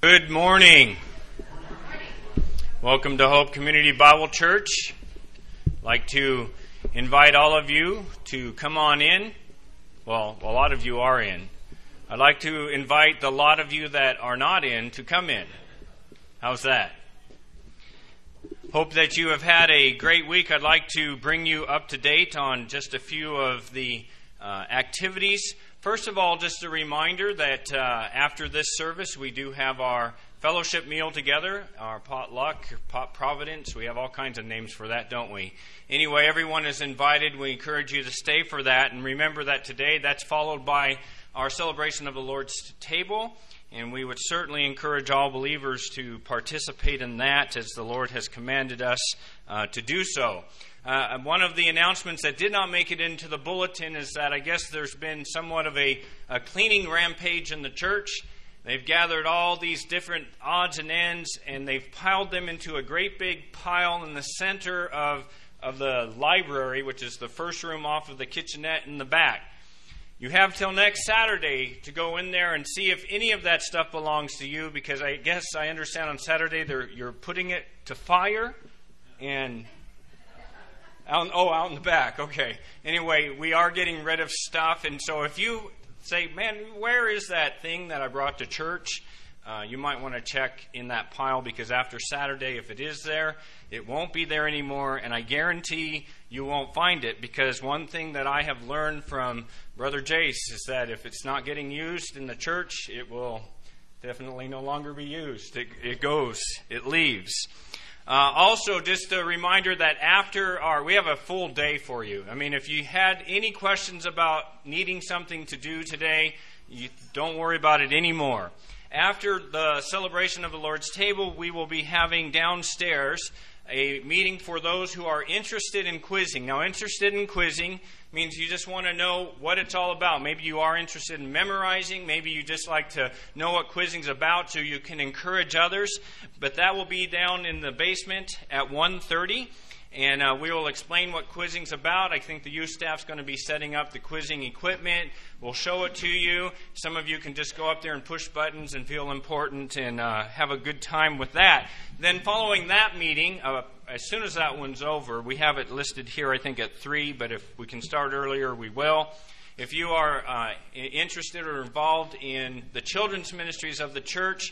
Good morning. Welcome to Hope Community Bible Church. I'd like to invite all of you to come on in. Well, a lot of you are in. I'd like to invite the lot of you that are not in to come in. How's that? Hope that you have had a great week. I'd like to bring you up to date on just a few of the activities. First of all, just a reminder that after this service, we do have our fellowship meal together, our potluck, pot providence. We have all kinds of names for that, don't we? Anyway, everyone is invited. We encourage you to stay for that. And remember that today, that's followed by our celebration of the Lord's table. And we would certainly encourage all believers to participate in that as the Lord has commanded us to do so. One of the announcements that did not make it into the bulletin is that I guess there's been somewhat of a cleaning rampage in the church. They've gathered all these different odds and ends, and they've piled them into a great big pile in the center of the library, which is the first room off of the kitchenette in the back. You have till next Saturday to go in there and see if any of that stuff belongs to you, because I guess I understand on Saturday you're putting it to fire and... out in the back. Okay. Anyway, we are getting rid of stuff. And so if you say, man, where is that thing that I brought to church? You might want to check in that pile, because after Saturday, if it is there, it won't be there anymore. And I guarantee you won't find it, because one thing that I have learned from Brother Jace is that if it's not getting used in the church, it will definitely no longer be used. It goes. It leaves. Also, just a reminder that after we have a full day for you. I mean, if you had any questions about needing something to do today, you don't worry about it anymore. After the celebration of the Lord's table, we will be having downstairs a meeting for those who are interested in quizzing. Now, interested in quizzing means you just want to know what it's all about. Maybe you are interested in memorizing. Maybe you just like to know what quizzing's about so you can encourage others. But that will be down in the basement at 1:30. And we will explain what quizzing's about. I think the youth staff's going to be setting up the quizzing equipment. We'll show it to you. Some of you can just go up there and push buttons and feel important and have a good time with that. Then following that meeting, as soon as that one's over, we have it listed here, I think, at 3, but if we can start earlier, we will. If you are interested or involved in the children's ministries of the church,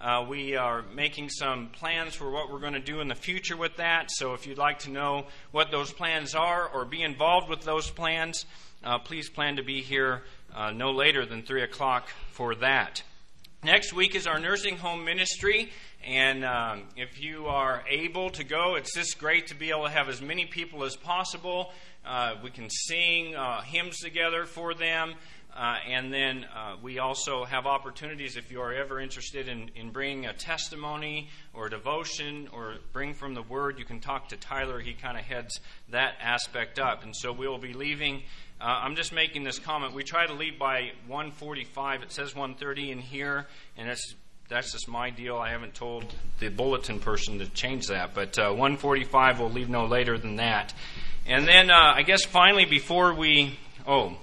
we are making some plans for what we're going to do in the future with that. So if you'd like to know what those plans are or be involved with those plans, please plan to be here no later than 3 o'clock for that. Next week is our nursing home ministry. And if you are able to go, it's just great to be able to have as many people as possible. We can sing hymns together for them. And then we also have opportunities, if you are ever interested in bringing a testimony or a devotion or bring from the Word, you can talk to Tyler. He kind of heads that aspect up. And so we will be leaving. I'm just making this comment. We try to leave by 1:45. It says 1:30 in here, and that's just my deal. I haven't told the bulletin person to change that. But 1:45, we'll leave no later than that. And then I guess finally before we... Oh,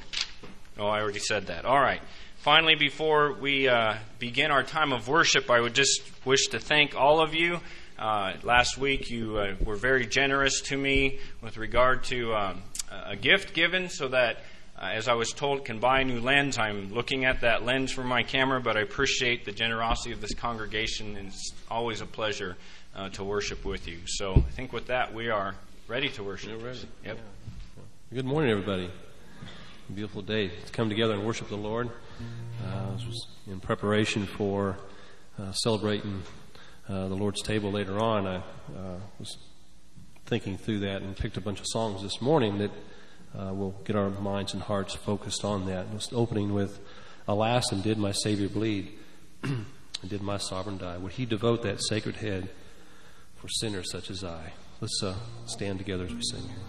I already said that. All right. Finally, before we begin our time of worship, I would just wish to thank all of you. Last week, you were very generous to me with regard to a gift given so that, as I was told, can buy a new lens. I'm looking at that lens for my camera, but I appreciate the generosity of this congregation, and it's always a pleasure to worship with you. So I think with that, we are ready to worship. You're ready. Yep. Yeah. Good morning, everybody. A beautiful day to come together and worship the Lord. This was in preparation for celebrating the Lord's table later on. I was thinking through that and picked a bunch of songs this morning that will get our minds and hearts focused on that. It was opening with, "Alas, and did my Savior bleed? And did my Sovereign die? Would he devote that sacred head for sinners such as I?" Let's stand together as we sing here.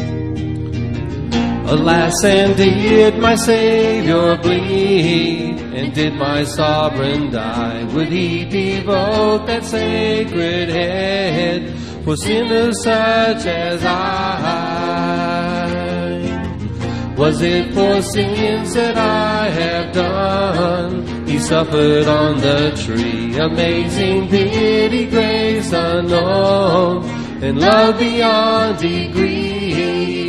Alas, and did my Savior bleed, And did my sovereign die, would he devote that sacred head for sinners such as I? Was it for sins that I have done? He suffered on the tree, amazing pity, grace unknown, and love beyond degree.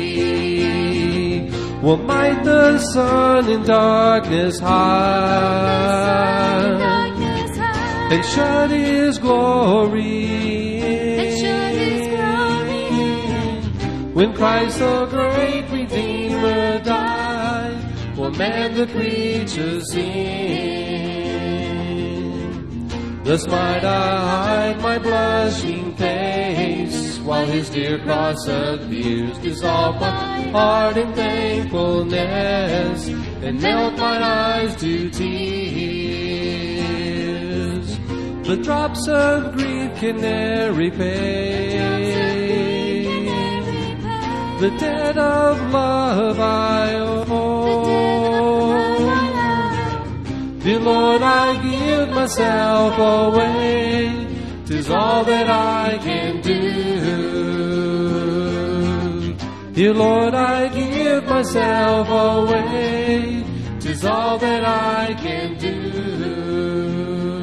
What might the sun in darkness hide, and shut his glory in? When Christ the great Redeemer died, for man the creature's sin. Thus might I hide my blushing face, while his dear cross appears, dissolve my heart in thankfulness, and melt my eyes to tears. The drops of grief can ne'er repay the debt of love I owe. Dear Lord, I give myself away, 'tis all that I can do. Dear Lord, I give myself away, 'tis all that I can do.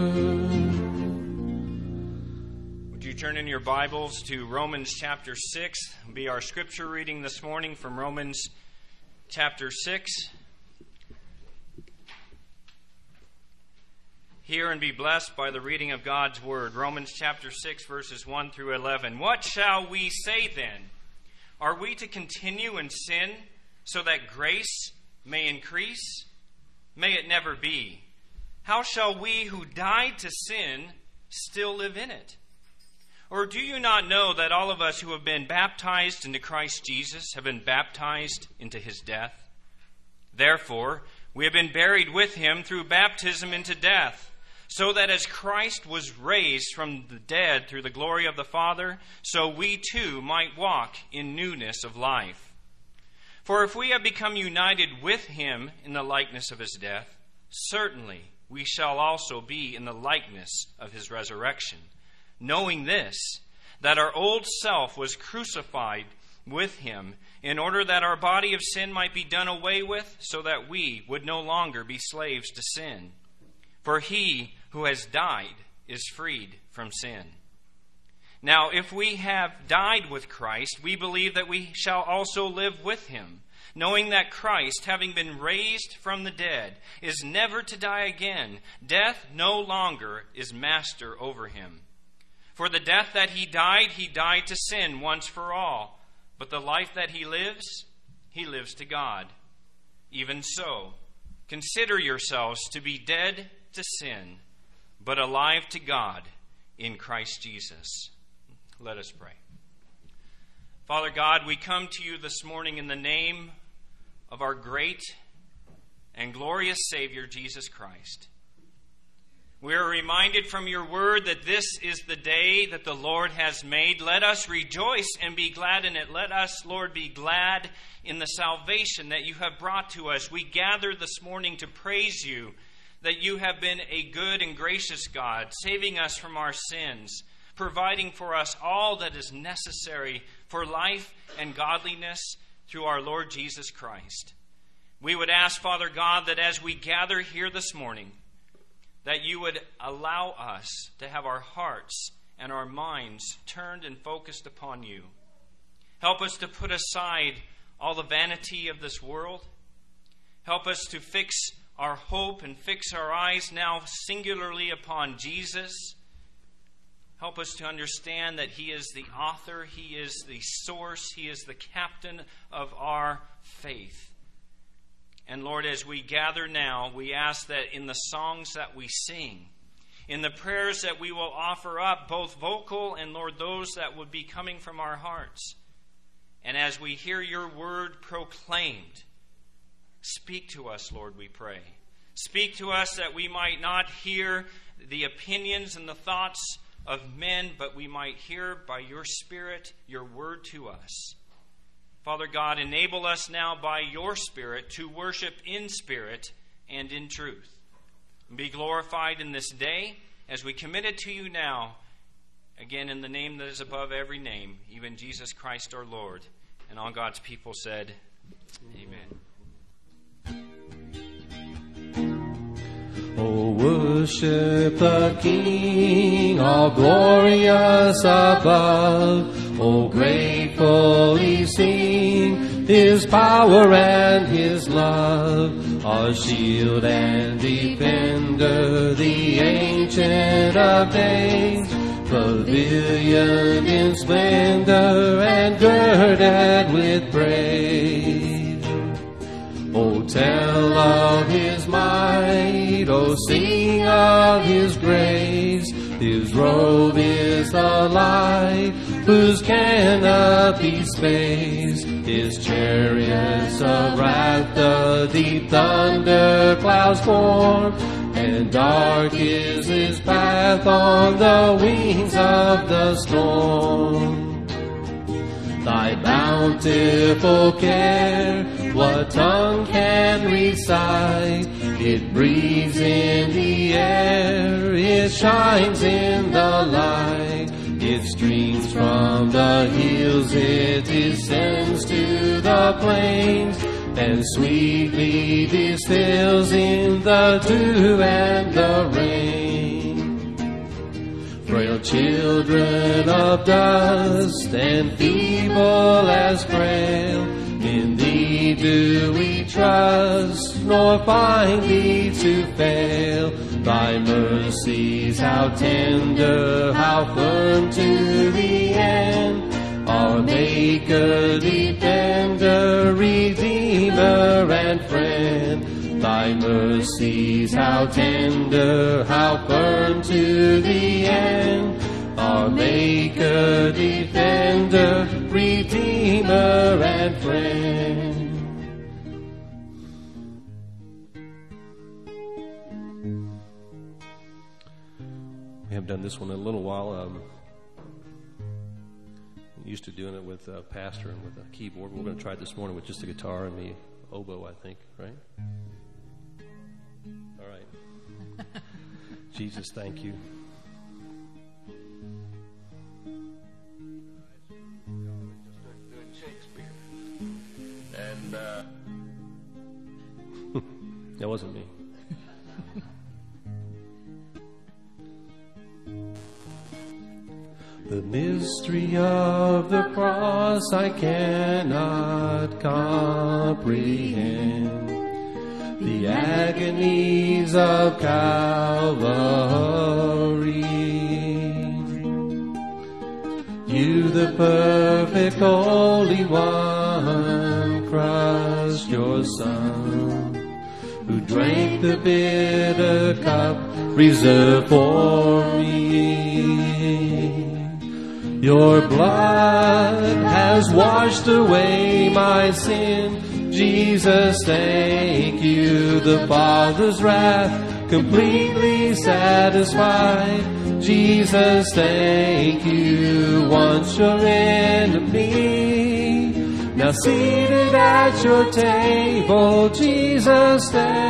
Would you turn in your Bibles to Romans chapter 6? It'll be our scripture reading this morning from Romans chapter 6. Hear and be blessed by the reading of God's word. Romans chapter 6, verses 1 through 11. What shall we say then? Are we to continue in sin so that grace may increase? May it never be. How shall we who died to sin still live in it? Or do you not know that all of us who have been baptized into Christ Jesus have been baptized into his death? Therefore, we have been buried with him through baptism into death, so that as Christ was raised from the dead through the glory of the Father, so we too might walk in newness of life. For if we have become united with him in the likeness of his death, certainly we shall also be in the likeness of his resurrection, knowing this, that our old self was crucified with him, in order that our body of sin might be done away with, so that we would no longer be slaves to sin. For he who has died is freed from sin. Now, if we have died with Christ, we believe that we shall also live with him, knowing that Christ, having been raised from the dead, is never to die again. Death no longer is master over him. For the death that he died to sin once for all. But the life that he lives to God. Even so, consider yourselves to be dead to sin, but alive to God in Christ Jesus. Let us pray. Father God, we come to you this morning in the name of our great and glorious Savior, Jesus Christ. We are reminded from your word that this is the day that the Lord has made. Let us rejoice and be glad in it. Let us, Lord, be glad in the salvation that you have brought to us. We gather this morning to praise you, that you have been a good and gracious God, saving us from our sins, providing for us all that is necessary for life and godliness through our Lord Jesus Christ. We would ask, Father God, that as we gather here this morning, that you would allow us to have our hearts and our minds turned and focused upon you. Help us to put aside all the vanity of this world. Help us to fix our hope and fix our eyes now singularly upon Jesus. Help us to understand that he is the author, he is the source, he is the captain of our faith. And Lord, as we gather now, we ask that in the songs that we sing, in the prayers that we will offer up, both vocal and, Lord, those that would be coming from our hearts, and as we hear your word proclaimed, speak to us, Lord, we pray. Speak to us that we might not hear the opinions and the thoughts of men, but we might hear by your Spirit your word to us. Father God, enable us now by your Spirit to worship in spirit and in truth. Be glorified in this day as we commit it to you now, again in the name that is above every name, even Jesus Christ our Lord. And all God's people said, Amen. Oh, worship the King, all glorious above. Oh, gratefully sing His power and His love. Our shield and defender, the Ancient of Days, pavilion in splendor and girded with praise. Oh, tell of His might, oh, sing of His grace. His robe is the light, whose canopy space. His chariots of wrath the deep thunder clouds form, and dark is His path on the wings of the storm. Thy bountiful care, what tongue can recite? It breathes in the air, it shines in the light. It streams from the hills, it descends to the plains, and sweetly distills in the dew and the rain. Frail children of dust and feeble as frail, in Thee do we trust, nor find Thee to fail. Thy mercies, how tender, how firm to the end. Our Maker, Defender, Redeemer, and Friend. Thy mercies, how tender, how firm to the end. Our Maker, Defender, Redeemer, and Friend. We haven't done this one in a little while. Used to doing it with a pastor and with a keyboard. We're going to try it this morning with just the guitar and the oboe, I think, right? All right. Jesus, thank you. Doing Shakespeare. And That wasn't me. The mystery of the cross I cannot comprehend. The agonies of Calvary. You, the perfect Holy One, crushed your Son, who drank the bitter cup reserved for me. Your blood has washed away my sin. Jesus, thank you. The Father's wrath completely satisfied. Jesus, thank you. Once your enemy, now seated at your table. Jesus,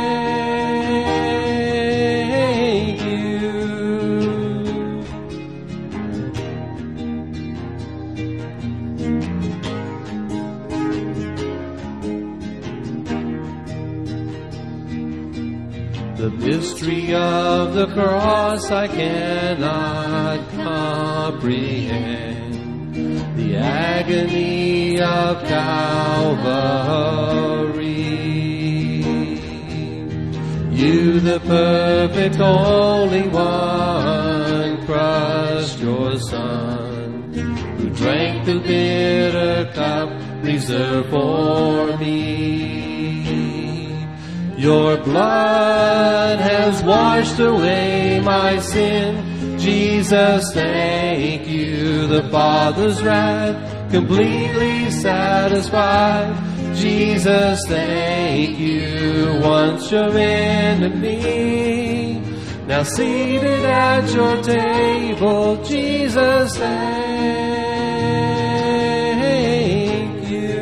thank you. The mystery of the cross I cannot comprehend. The agony of Calvary. You, the perfect Holy One, crushed your Son, who drank the bitter cup reserved for me. Your blood has washed away my sin. Jesus, thank you. The Father's wrath completely satisfied. Jesus, thank you. Once your enemy, now seated at your table. Jesus, thank you.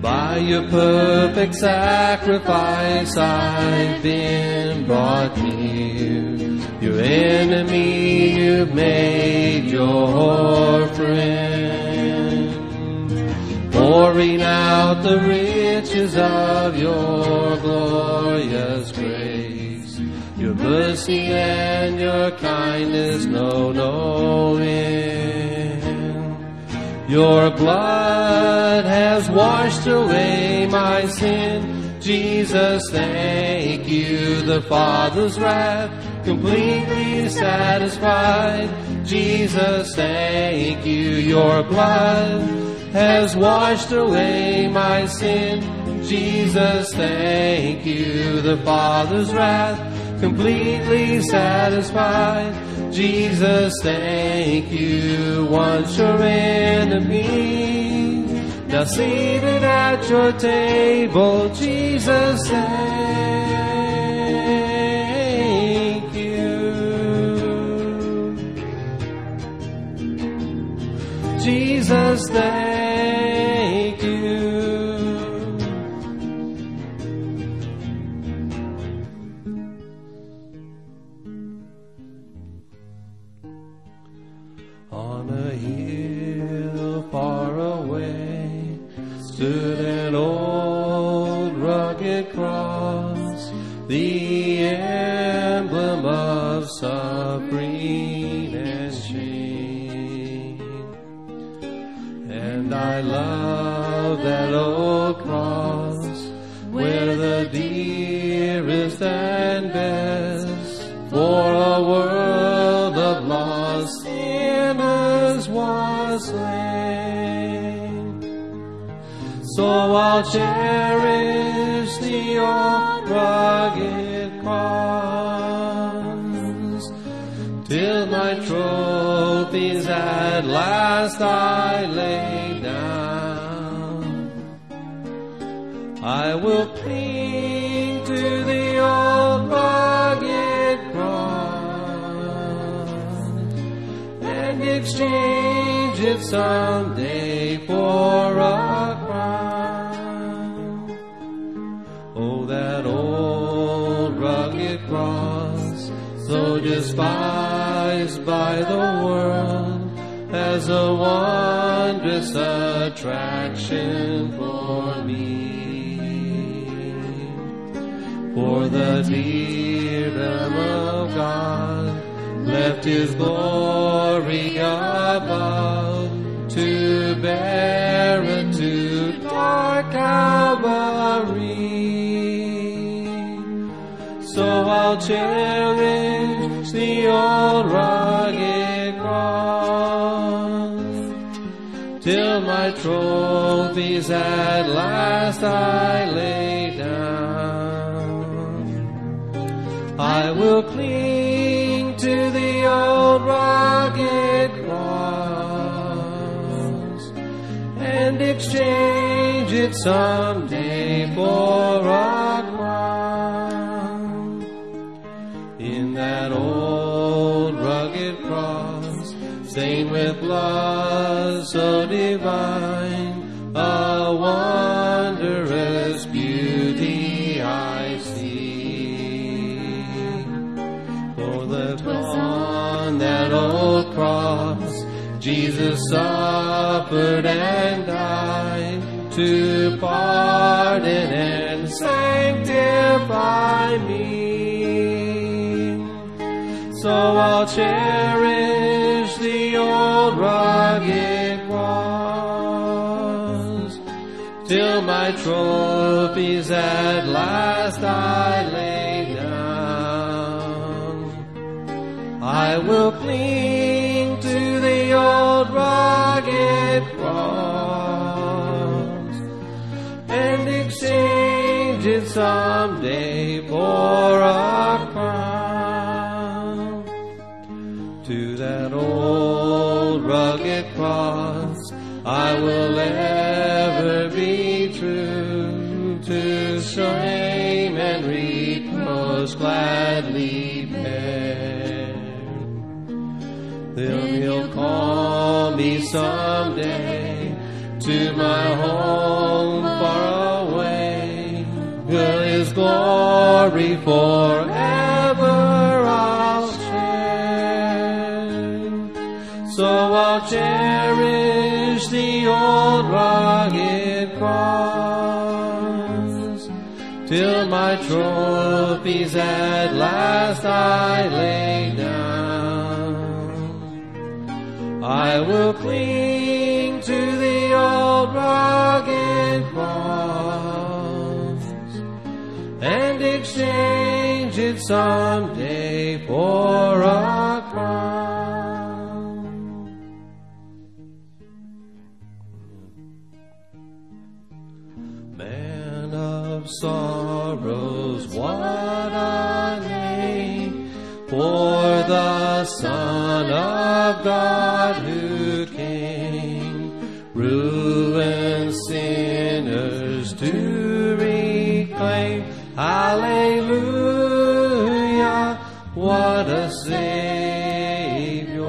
By your perfect sacrifice I've been brought near. Your enemy you've made your friend. Pouring out the riches of your glorious grace. Your mercy and your kindness know no end. Your blood has washed away my sin. Jesus, thank you. The Father's wrath completely satisfied. Jesus, thank you. Your blood has washed away my sin. Jesus, thank you. The Father's wrath completely satisfied. Jesus, thank you. Once your enemy, now seated at your table. Jesus, thank you. Jesus, thank you. On a hill far away stood an old rugged cross, the emblem of suffering and shame. And I love that old cross, where the dearest and best for a world of lost sinners was slain. So I'll cherish the old rugged cross till my trophies at last I lay down. I will cling to the old rugged cross and exchange it someday for a crown. Oh, that old rugged cross, so despised by the world, as a wondrous attraction for me. For the dear Lamb of God left His glory above to bear it to dark Calvary. So I'll cherish the old rugged cross till my trophies at last I lay down. I will cling to the old rugged cross and exchange it someday for a crown. In that old rugged cross, stained with blood so divine, a wondrous beauty I see. For that on that old cross, Jesus suffered and died to pardon and sanctify me. So I'll cherish the old rugged cross till my trophies at last I lay down. I will cling to the old rugged cross and exchange it someday for a crown. To that old rugged cross I will ever be true, to shame and reproach gladly bear. Then He'll call me someday to my home far glory forever I'll share. So I'll cherish the old rugged cross, till my trophies at last I lay down. I will cling to the old rugged cross and exchange it someday for a crown. Man of sorrows, what a name for the Son of God who came, ruined sinners to reclaim. Hallelujah, what a Savior.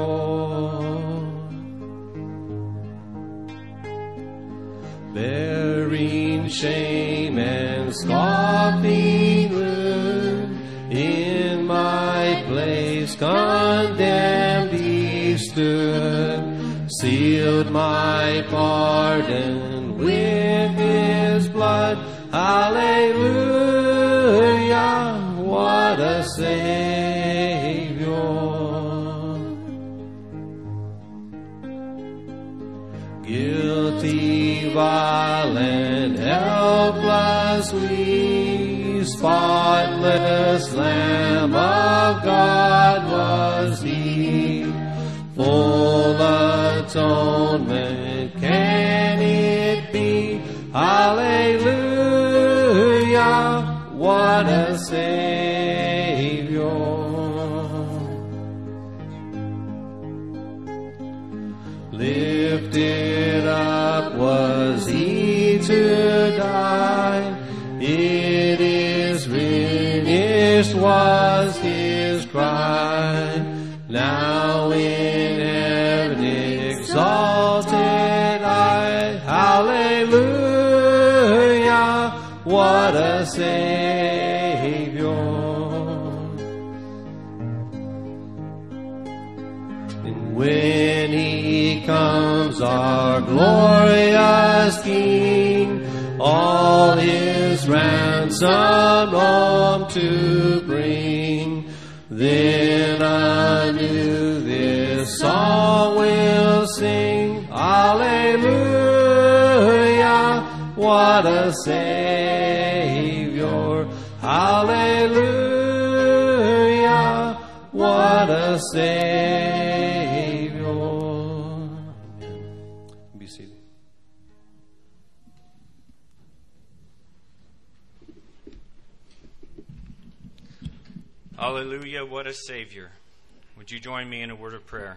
Bearing shame and scoffing rude, in my place condemned he stood, sealed my pardon with his blood. Hallelujah, what a Savior. Guilty, violent, helpless we, spotless Lamb of God was he. Full atonement can it be? Hallelujah, what a Savior. Lifted up was he to die. It is finished was his cry. Now in heaven exalted I. Hallelujah, what a Savior. And when he comes, our glorious King, all his ransom home to bring, then anew this song will sing. Hallelujah, what a Savior. Hallelujah, what a Savior. Be seated. Hallelujah, what a Savior. Would you join me in a word of prayer?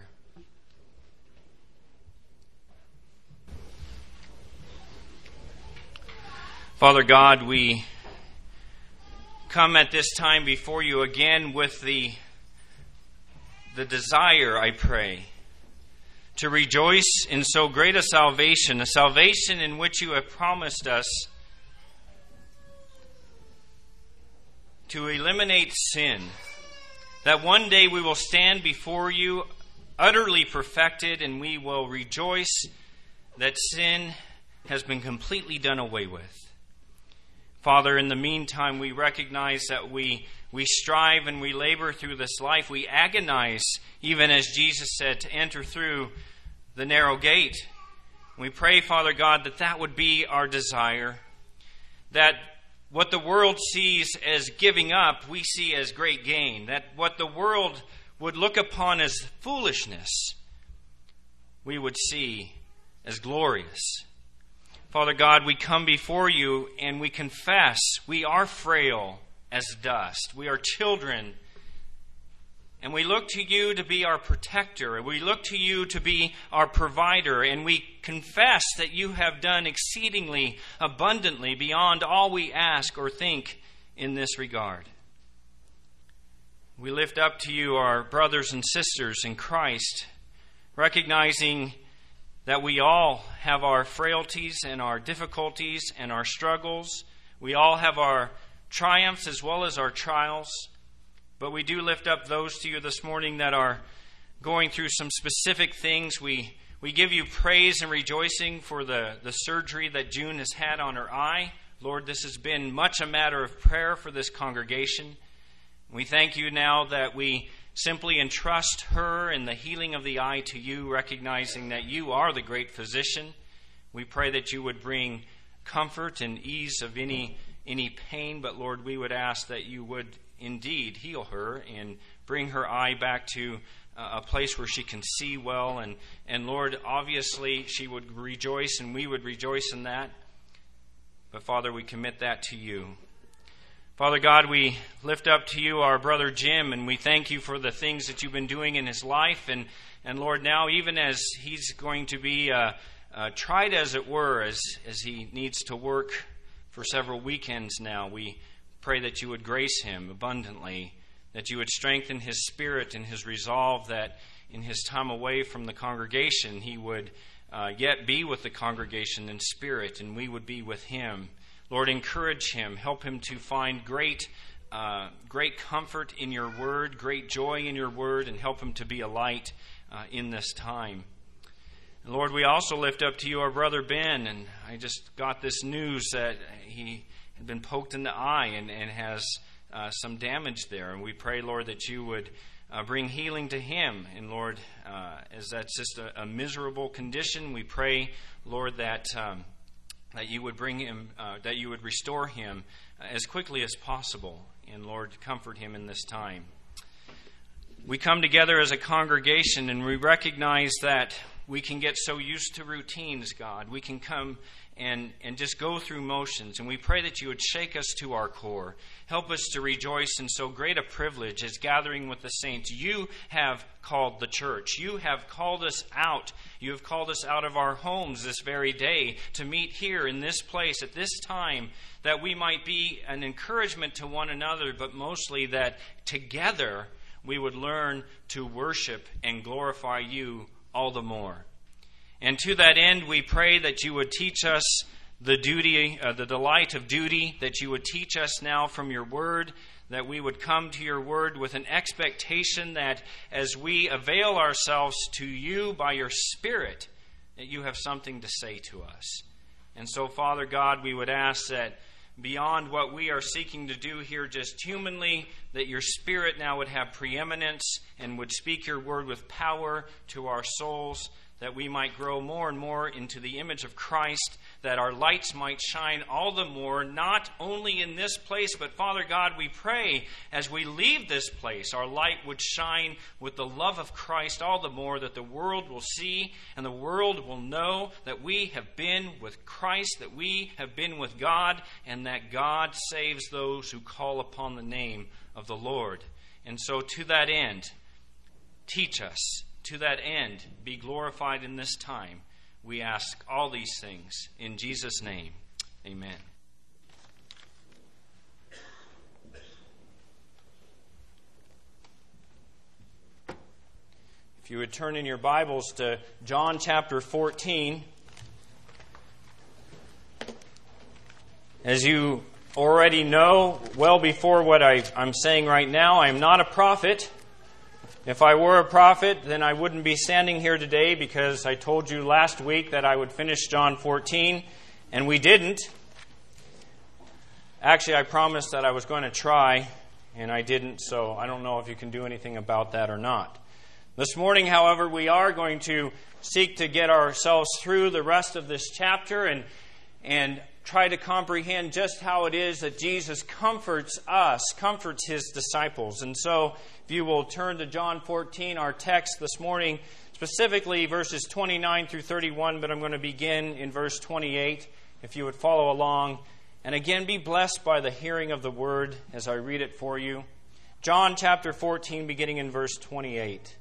Father God, we come at this time before you again with the desire, I pray, to rejoice in so great a salvation in which you have promised us to eliminate sin, that one day we will stand before you utterly perfected, and we will rejoice that sin has been completely done away with. Father, in the meantime, we recognize that we strive and we labor through this life. We agonize, even as Jesus said, to enter through the narrow gate. We pray, Father God, that would be our desire, that what the world sees as giving up, we see as great gain. That what the world would look upon as foolishness, we would see as glorious. Father God, we come before you and we confess we are frail as dust. We are children. And we look to you to be our protector. We look to you to be our provider. And we confess that you have done exceedingly abundantly beyond all we ask or think in this regard. We lift up to you our brothers and sisters in Christ, recognizing that we all have our frailties and our difficulties and our struggles. We all have our triumphs as well as our trials. But we do lift up those to you this morning that are going through some specific things. We give you praise and rejoicing for the surgery that June has had on her eye. Lord, this has been much a matter of prayer for this congregation. We thank you now that we simply entrust her and the healing of the eye to you, recognizing that you are the great physician. We pray that you would bring comfort and ease of any pain, but Lord, we would ask that you would indeed heal her and bring her eye back to a place where she can see well. And Lord, obviously she would rejoice and we would rejoice in that. But Father, we commit that to you. Father God, we lift up to you our brother Jim, and we thank you for the things that you've been doing in his life. And Lord, now even as he's going to be tried, as it were, as he needs to work for several weekends now, we pray that you would grace him abundantly, that you would strengthen his spirit and his resolve, that in his time away from the congregation, he would yet be with the congregation in spirit, and we would be with him. Lord, encourage him, help him to find great comfort in your word, great joy in your word, and help him to be a light in this time. And Lord, we also lift up to you our brother Ben, and I just got this news that he had been poked in the eye and has some damage there. And we pray, Lord, that you would bring healing to him. And Lord, as that's just a miserable condition, we pray, Lord, that you would bring him, that you would restore him as quickly as possible. And Lord, comfort him in this time. We come together as a congregation and we recognize that we can get so used to routines, God. We can come and just go through motions. And we pray that you would shake us to our core. Help us to rejoice in so great a privilege as gathering with the saints. You have called the church. You have called us out. You have called us out of our homes this very day to meet here in this place at this time, that we might be an encouragement to one another, but mostly that together we would learn to worship and glorify you all the more. And to that end, we pray that you would teach us the delight of duty, that you would teach us now from your word, that we would come to your word with an expectation that as we avail ourselves to you by your Spirit, that you have something to say to us. And so, Father God, we would ask that beyond what we are seeking to do here just humanly, that your Spirit now would have preeminence and would speak your word with power to our souls, that we might grow more and more into the image of Christ, that our lights might shine all the more, not only in this place, but Father God, we pray as we leave this place, our light would shine with the love of Christ all the more, that the world will see and the world will know that we have been with Christ, that we have been with God, and that God saves those who call upon the name of the Lord. And so to that end, teach us. To that end, be glorified in this time. We ask all these things in Jesus' name. Amen. If you would turn in your Bibles to John chapter 14. As you already know, well before what I'm saying right now, I am not a prophet. If I were a prophet, then I wouldn't be standing here today, because I told you last week that I would finish John 14, and we didn't. Actually, I promised that I was going to try, and I didn't, so I don't know if you can do anything about that or not. This morning, however, we are going to seek to get ourselves through the rest of this chapter and try to comprehend just how it is that Jesus comforts us, comforts his disciples. And so, if you will turn to John 14, our text this morning, specifically verses 29 through 31, but I'm going to begin in verse 28, if you would follow along. And again, be blessed by the hearing of the word as I read it for you. John chapter 14, beginning in verse 28.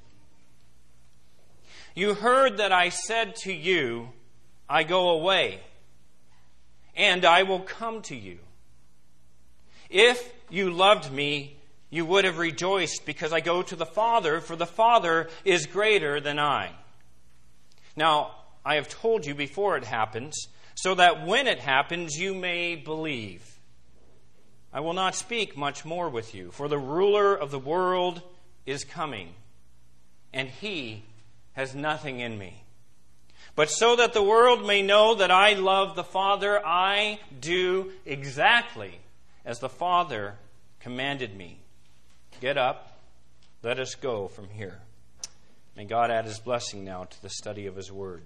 You heard that I said to you, I go away, and I will come to you. If you loved me, you would have rejoiced because I go to the Father, for the Father is greater than I. Now, I have told you before it happens, so that when it happens, you may believe. I will not speak much more with you, for the ruler of the world is coming, and he has nothing in me. But so that the world may know that I love the Father, I do exactly as the Father commanded me. Get up, let us go from here. May God add His blessing now to the study of His Word.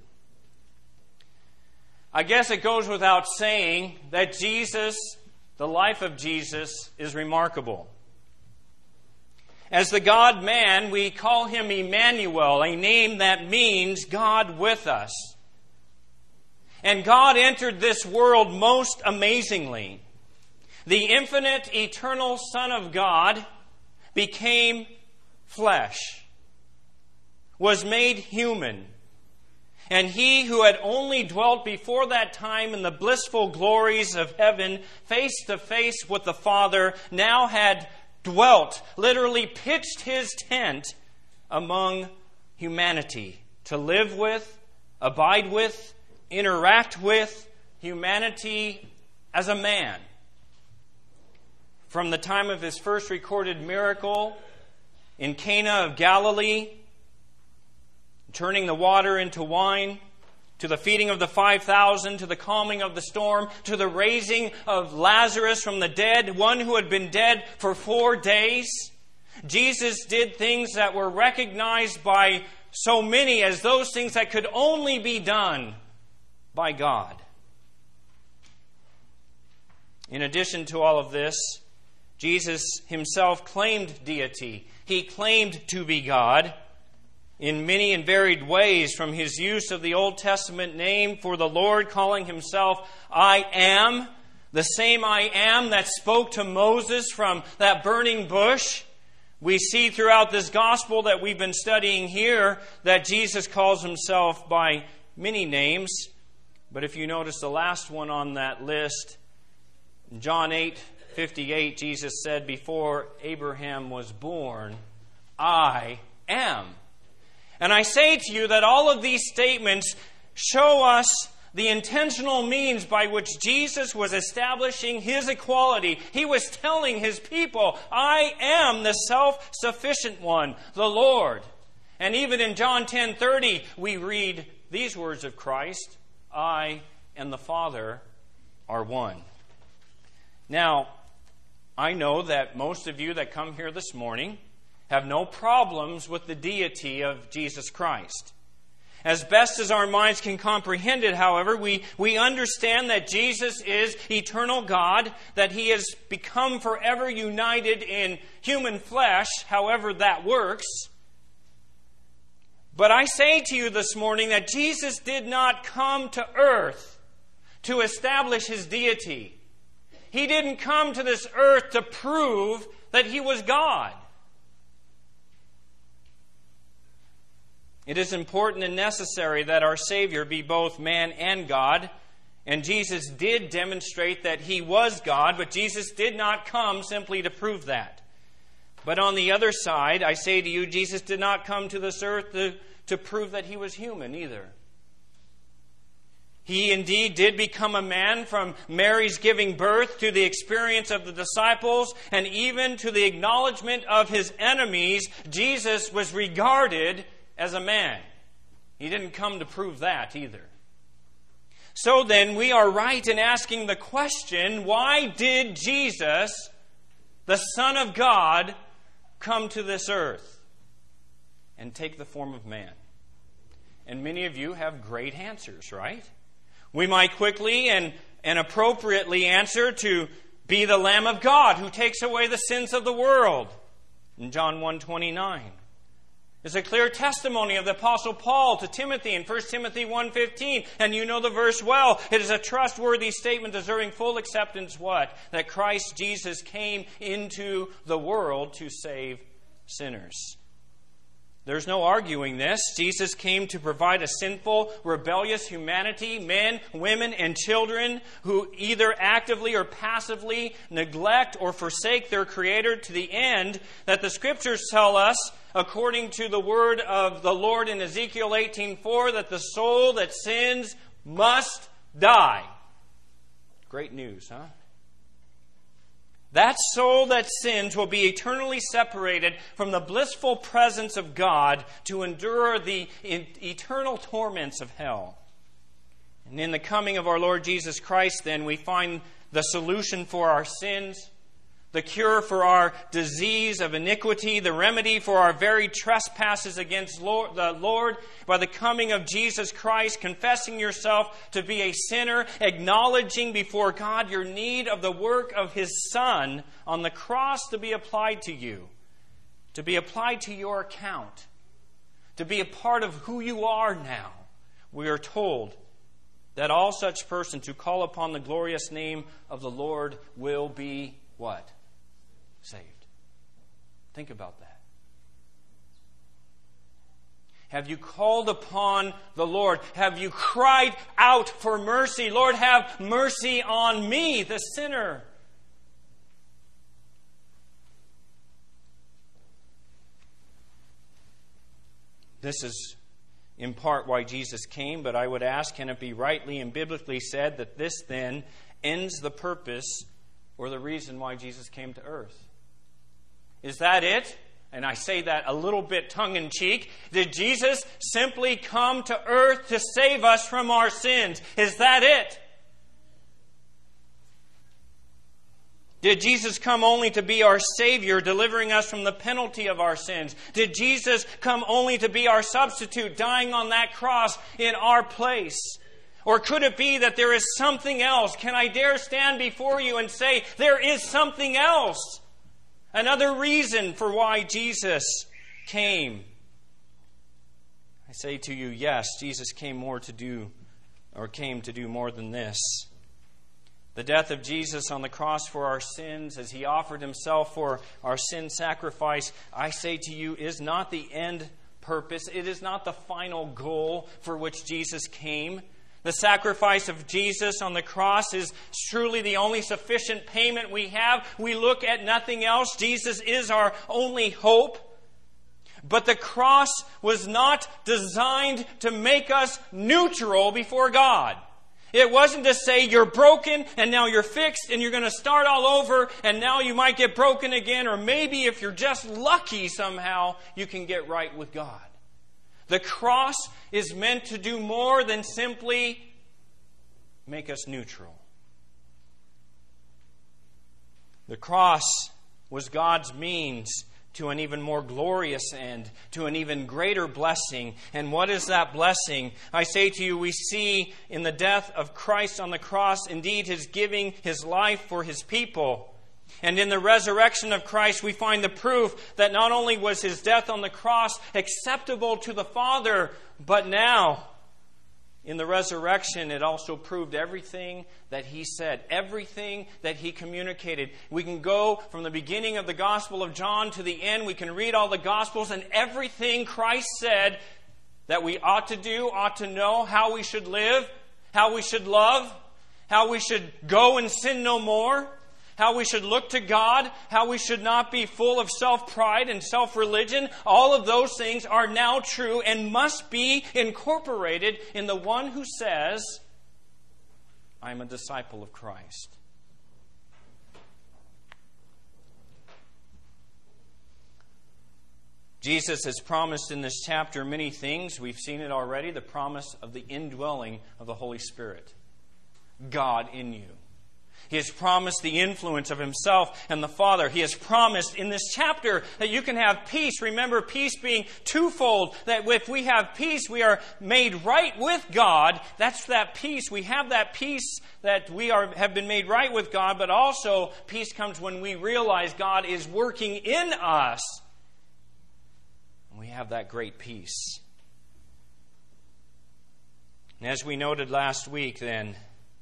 I guess it goes without saying that Jesus, the life of Jesus, is remarkable. As the God-man, we call Him Emmanuel, a name that means God with us. And God entered this world most amazingly. The infinite, eternal Son of God became flesh, was made human. And He who had only dwelt before that time in the blissful glories of heaven, face to face with the Father, now had dwelt, literally pitched His tent among humanity to live with, abide with, interact with humanity as a man. From the time of His first recorded miracle in Cana of Galilee, turning the water into wine, to the feeding of the 5,000, to the calming of the storm, to the raising of Lazarus from the dead, one who had been dead for 4 days. Jesus did things that were recognized by so many as those things that could only be done by God. In addition to all of this, Jesus Himself claimed deity. He claimed to be God in many and varied ways, from His use of the Old Testament name for the Lord, calling Himself I am, the same I am that spoke to Moses from that burning bush. We see throughout this gospel that we've been studying here that Jesus calls Himself by many names. But if you notice the last one on that list, in John 8:58, Jesus said, before Abraham was born, I am. And I say to you that all of these statements show us the intentional means by which Jesus was establishing His equality. He was telling His people, I am the self-sufficient one, the Lord. And even in John 10:30, we read these words of Christ, I and the Father are one. Now, I know that most of you that come here this morning have no problems with the deity of Jesus Christ. As best as our minds can comprehend it, however, we understand that Jesus is eternal God, that He has become forever united in human flesh, however that works. But I say to you this morning that Jesus did not come to earth to establish His deity. He didn't come to this earth to prove that He was God. It is important and necessary that our Savior be both man and God. And Jesus did demonstrate that He was God, but Jesus did not come simply to prove that. But on the other side, I say to you, Jesus did not come to this earth to prove that He was human either. He indeed did become a man, from Mary's giving birth to the experience of the disciples and even to the acknowledgement of His enemies. Jesus was regarded as a man. He didn't come to prove that either. So then, we are right in asking the question, why did Jesus, the Son of God, come to this earth and take the form of man? And many of you have great answers, right? We might quickly and appropriately answer to be the Lamb of God who takes away the sins of the world in John 1:29. It's a clear testimony of the Apostle Paul to Timothy in 1 Timothy 1:15. And you know the verse well. It is a trustworthy statement deserving full acceptance. What? That Christ Jesus came into the world to save sinners. There's no arguing this. Jesus came to provide a sinful, rebellious humanity, men, women, and children who either actively or passively neglect or forsake their Creator, to the end that the Scriptures tell us, according to the word of the Lord in Ezekiel 18:4, that the soul that sins must die. Great news, huh? that soul that sins will be eternally separated from the blissful presence of God to endure the eternal torments of hell. And in the coming of our Lord Jesus Christ, then, we find the solution for our sins, the cure for our disease of iniquity, the remedy for our very trespasses against the Lord by the coming of Jesus Christ, confessing yourself to be a sinner, acknowledging before God your need of the work of His Son on the cross to be applied to you, to be applied to your account, to be a part of who you are now. We are told that all such persons who call upon the glorious name of the Lord will be what? Saved. Think about that. Have you called upon the Lord? Have you cried out for mercy? Lord, have mercy on me, the sinner. This is in part why Jesus came, but I would ask, can it be rightly and biblically said that this then ends the purpose or the reason why Jesus came to earth? Is that it? And I say that a little bit tongue-in-cheek. Did Jesus simply come to earth to save us from our sins? Is that it? Did Jesus come only to be our Savior, delivering us from the penalty of our sins? Did Jesus come only to be our substitute, dying on that cross in our place? Or could it be that there is something else? Can I dare stand before you and say, there is something else? Another reason for why Jesus came. I say to you, yes, Jesus came to do more than this. The death of Jesus on the cross for our sins, as He offered Himself for our sin sacrifice, I say to you, is not the end purpose. It is not the final goal for which Jesus came. The sacrifice of Jesus on the cross is truly the only sufficient payment we have. We look at nothing else. Jesus is our only hope. But the cross was not designed to make us neutral before God. It wasn't to say you're broken and now you're fixed and you're going to start all over and now you might get broken again, or maybe if you're just lucky somehow you can get right with God. The cross is meant to do more than simply make us neutral. The cross was God's means to an even more glorious end, to an even greater blessing. And what is that blessing? I say to you, we see in the death of Christ on the cross, indeed, His giving His life for His people. And in the resurrection of Christ, we find the proof that not only was His death on the cross acceptable to the Father, but now, in the resurrection, it also proved everything that He said, everything that He communicated. We can go from the beginning of the Gospel of John to the end. We can read all the Gospels, and everything Christ said that we ought to do, ought to know, how we should live, how we should love, how we should go and sin no more, how we should look to God, how we should not be full of self-pride and self-religion. All of those things are now true and must be incorporated in the one who says, I'm a disciple of Christ. Jesus has promised in this chapter many things. We've seen it already. The promise of the indwelling of the Holy Spirit. God in you. He has promised the influence of Himself and the Father. He has promised in this chapter that you can have peace. Remember, peace being twofold. That if we have peace, we are made right with God. That's that peace. We have that peace that we have been made right with God. But also, peace comes when we realize God is working in us. And we have that great peace. And as we noted last week, then,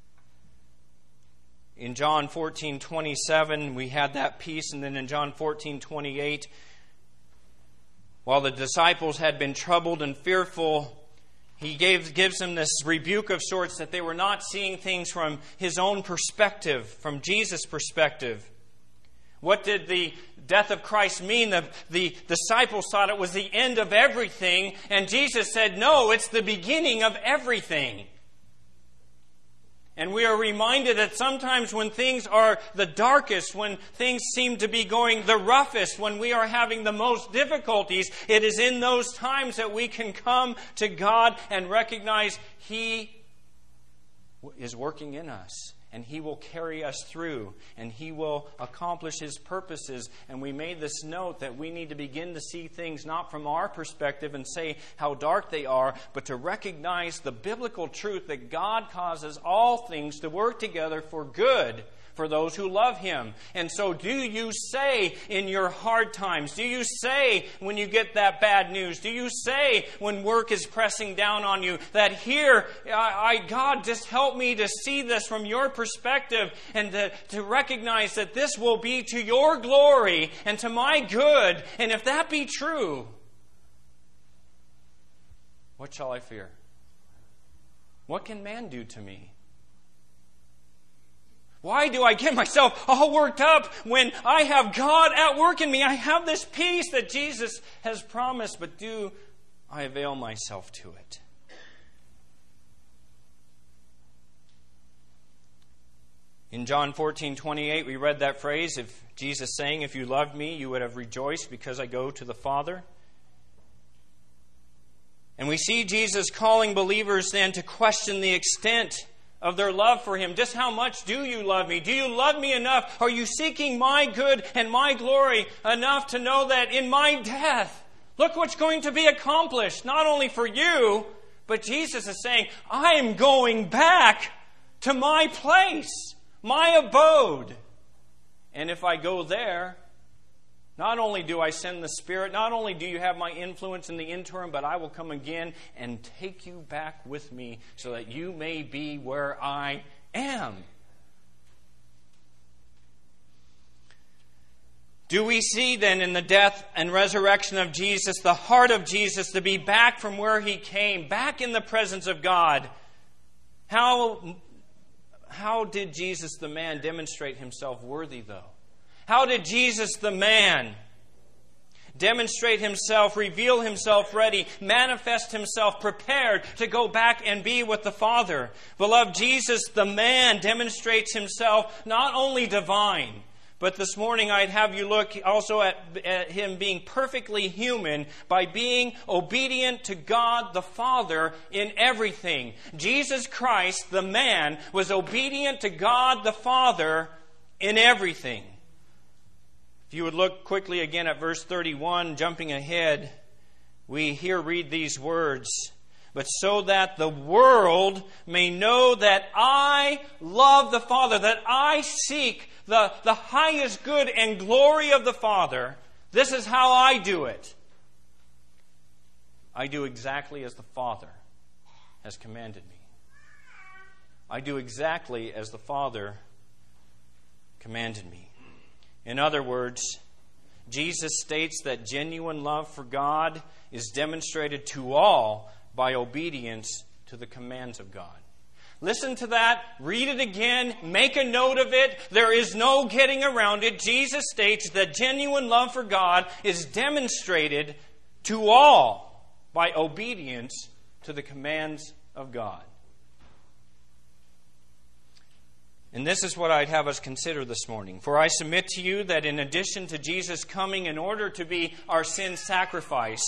in John 14:27, we had that peace. And then in John 14:28, while the disciples had been troubled and fearful, He gives them this rebuke of sorts that they were not seeing things from His own perspective, from Jesus' perspective. What did the death of Christ mean? The disciples thought it was the end of everything. And Jesus said, no, it's the beginning of everything. And And we are reminded that sometimes when things are the darkest, when things seem to be going the roughest, when we are having the most difficulties, it is in those times that we can come to God and recognize He is working in us. And He will carry us through. And He will accomplish His purposes. And we made this note that we need to begin to see things not from our perspective and say how dark they are, but to recognize the biblical truth that God causes all things to work together for good for those who love Him. And so do you say in your hard times, do you say when you get that bad news, do you say when work is pressing down on you that here, God, just help me to see this from your perspective and to recognize that this will be to your glory and to my good. And if that be true, what shall I fear? What can man do to me? Why do I get myself all worked up when I have God at work in me? I have this peace that Jesus has promised, but do I avail myself to it? In John 14:28, we read that phrase of Jesus saying, "If you loved me, you would have rejoiced because I go to the Father." And we see Jesus calling believers then to question the extent of their love for Him. Just how much do you love me? Do you love me enough? Are you seeking my good and my glory enough to know that in my death, look what's going to be accomplished, not only for you, but Jesus is saying, I am going back to my place, my abode. And if I go there, not only do I send the Spirit, not only do you have my influence in the interim, but I will come again and take you back with me so that you may be where I am. Do we see then in the death and resurrection of Jesus, the heart of Jesus to be back from where He came, back in the presence of God? How did Jesus the man demonstrate Himself worthy though? How did Jesus the man demonstrate Himself, reveal Himself ready, manifest Himself prepared to go back and be with the Father? Beloved, Jesus the man demonstrates Himself not only divine, but this morning I'd have you look also at Him being perfectly human by being obedient to God the Father in everything. Jesus Christ, the man, was obedient to God the Father in everything. If you would look quickly again at verse 31, jumping ahead, we here read these words, "But so that the world may know that I love the Father, that I seek the highest good and glory of the Father, this is how I do it. I do exactly as the Father has commanded me." I do exactly as the Father commanded me. In other words, Jesus states that genuine love for God is demonstrated to all by obedience to the commands of God. Listen to that. Read it again. Make a note of it. There is no getting around it. Jesus states that genuine love for God is demonstrated to all by obedience to the commands of God. And this is what I'd have us consider this morning. For I submit to you that in addition to Jesus coming in order to be our sin sacrifice,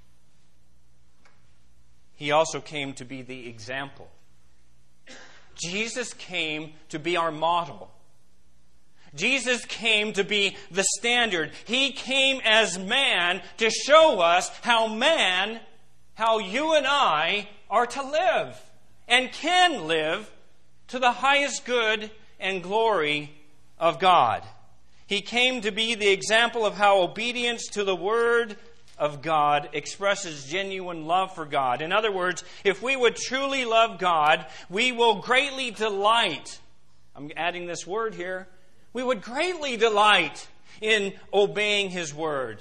He also came to be the example. Jesus came to be our model. Jesus came to be the standard. He came as man to show us how you and I are to live and can live to the highest good and glory of God. He came to be the example of how obedience to the Word of God expresses genuine love for God. In other words, if we would truly love God, we will greatly delight. I'm adding this word here. We would greatly delight in obeying His Word.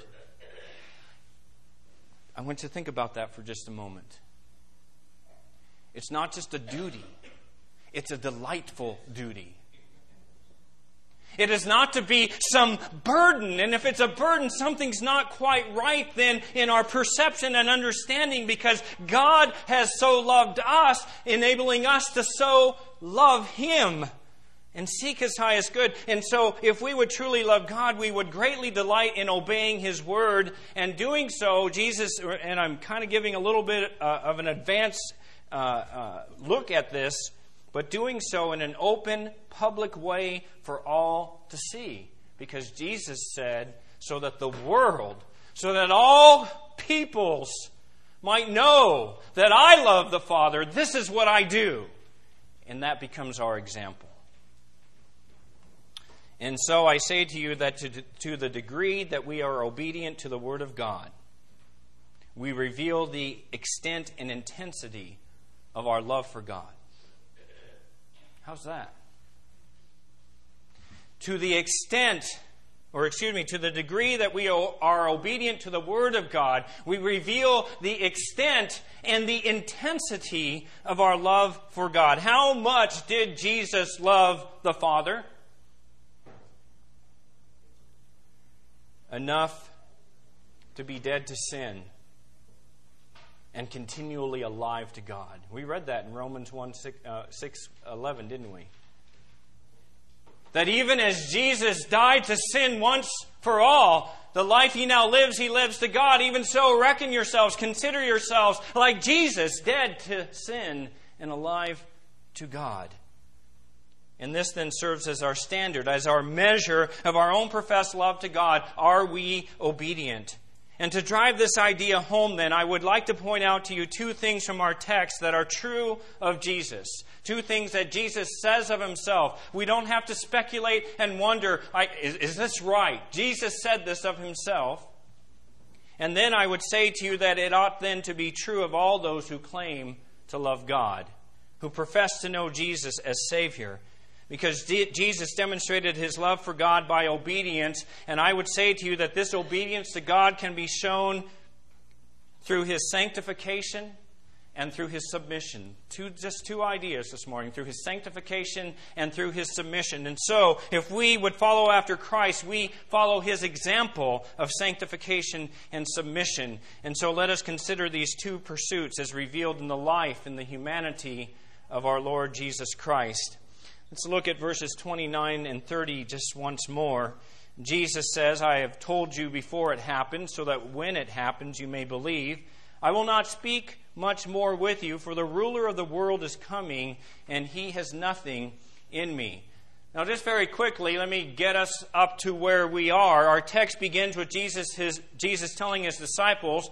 I want you to think about that for just a moment. It's not just a duty. It's a delightful duty. It is not to be some burden. And if it's a burden, something's not quite right then in our perception and understanding, because God has so loved us, enabling us to so love Him and seek His highest good. And so if we would truly love God, we would greatly delight in obeying His Word. And doing so, Jesus, and I'm kind of giving a little bit of an advanced look at this, but doing so in an open, public way for all to see. Because Jesus said, so that the world, so that all peoples might know that I love the Father, this is what I do. And that becomes our example. And so I say to you that to the degree that we are obedient to the Word of God, we reveal the extent and intensity of our love for God. How's that? To the degree that we are obedient to the Word of God, we reveal the extent and the intensity of our love for God. How much did Jesus love the Father? Enough to be dead to sin and continually alive to God. We read that in Romans 6:11, didn't we? That even as Jesus died to sin once for all, the life He now lives, He lives to God. Even so, reckon yourselves, consider yourselves like Jesus, dead to sin and alive to God. And this then serves as our standard, as our measure of our own professed love to God. Are we obedient? And to drive this idea home then, I would like to point out to you two things from our text that are true of Jesus. Two things that Jesus says of Himself. We don't have to speculate and wonder, is this right? Jesus said this of Himself. And then I would say to you that it ought then to be true of all those who claim to love God, who profess to know Jesus as Savior. Because Jesus demonstrated His love for God by obedience. And I would say to you that this obedience to God can be shown through His sanctification and through His submission. Just two ideas this morning. Through His sanctification and through His submission. And so, if we would follow after Christ, we follow His example of sanctification and submission. And so let us consider these two pursuits as revealed in the life and the humanity of our Lord Jesus Christ. Let's look at verses 29 and 30 just once more. Jesus says, I have told you before it happened, so that when it happens you may believe. I will not speak much more with you, for the ruler of the world is coming, and he has nothing in me. Now, just very quickly, let me get us up to where we are. Our text begins with Jesus telling His disciples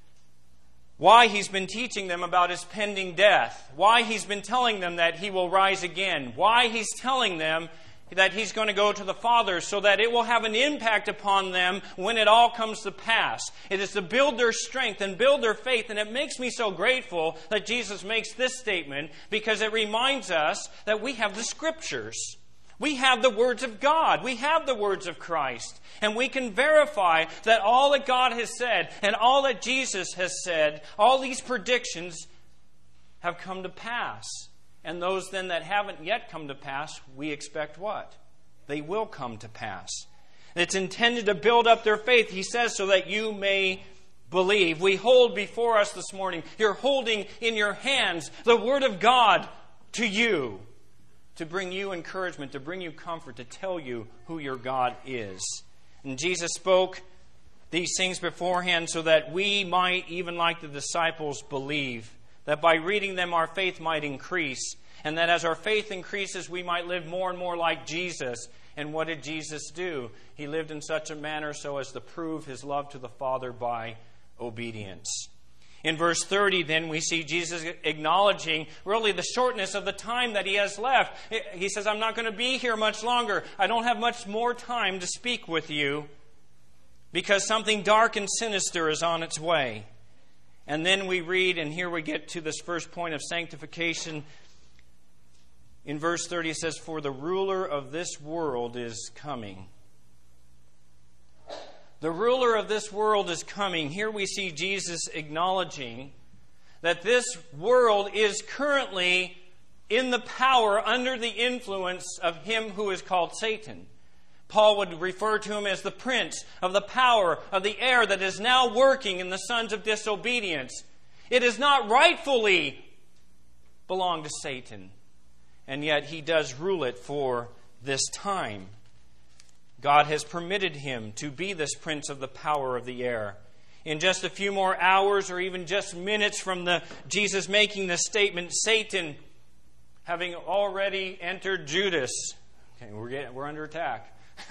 why He's been teaching them about His pending death, why He's been telling them that He will rise again, why He's telling them that He's going to go to the Father so that it will have an impact upon them when it all comes to pass. It is to build their strength and build their faith, and it makes me so grateful that Jesus makes this statement, because it reminds us that we have the Scriptures. We have the words of God. We have the words of Christ. And we can verify that all that God has said and all that Jesus has said, all these predictions have come to pass. And those then that haven't yet come to pass, we expect what? They will come to pass. And it's intended to build up their faith, He says, so that you may believe. We hold before us this morning, you're holding in your hands the Word of God to you, to bring you encouragement, to bring you comfort, to tell you who your God is. And Jesus spoke these things beforehand so that we might, even like the disciples, believe. That by reading them our faith might increase. And that as our faith increases, we might live more and more like Jesus. And what did Jesus do? He lived in such a manner so as to prove His love to the Father by obedience. In verse 30, then, we see Jesus acknowledging really the shortness of the time that He has left. He says, I'm not going to be here much longer. I don't have much more time to speak with you because something dark and sinister is on its way. And then we read, and here we get to this first point of sanctification. In verse 30, it says, for the ruler of this world is coming. The ruler of this world is coming. Here we see Jesus acknowledging that this world is currently in the power, under the influence of him who is called Satan. Paul would refer to him as the prince of the power of the air that is now working in the sons of disobedience. It does not rightfully belong to Satan, and yet he does rule it for this time. God has permitted him to be this prince of the power of the air. In just a few more hours or even just minutes from Jesus making this statement, Satan, having already entered Judas, okay, we're under attack.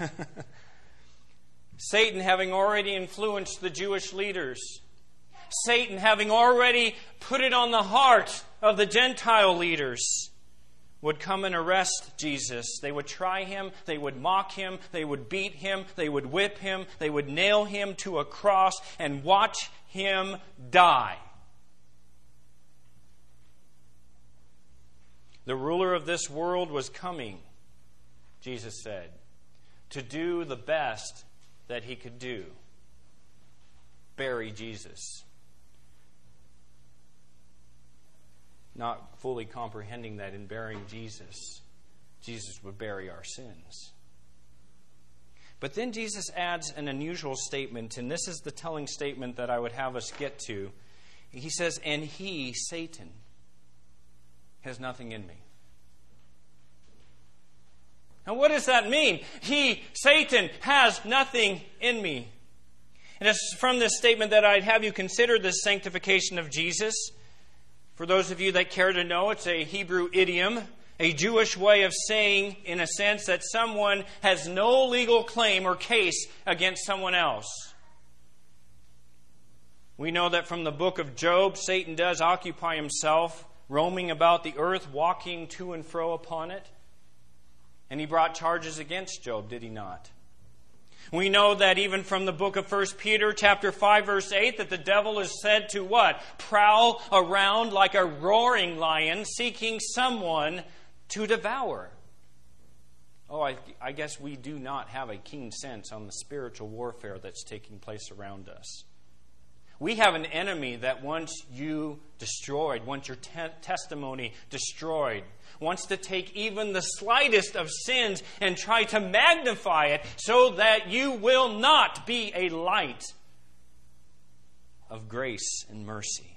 Satan having already influenced the Jewish leaders. Satan having already put it on the heart of the Gentile leaders, would come and arrest Jesus. They would try him, they would mock him, they would beat him, they would whip him, they would nail him to a cross and watch him die. The ruler of this world was coming, Jesus said, to do the best that he could do. Bury Jesus. Not fully comprehending that in burying Jesus, Jesus would bury our sins. But then Jesus adds an unusual statement, and this is the telling statement that I would have us get to. He says, and he, Satan, has nothing in me. Now what does that mean? He, Satan, has nothing in me. And it's from this statement that I'd have you consider this sanctification of Jesus. For those of you that care to know, it's a Hebrew idiom, a Jewish way of saying, in a sense, that someone has no legal claim or case against someone else. We know that from the book of Job, Satan does occupy himself, roaming about the earth, walking to and fro upon it. And he brought charges against Job, did he not? We know that even from the book of 1 Peter chapter 5 verse 8 that the devil is said to what? Prowl around like a roaring lion seeking someone to devour. Oh, I guess we do not have a keen sense on the spiritual warfare that's taking place around us. We have an enemy that wants you destroyed, wants your testimony destroyed, wants to take even the slightest of sins and try to magnify it so that you will not be a light of grace and mercy.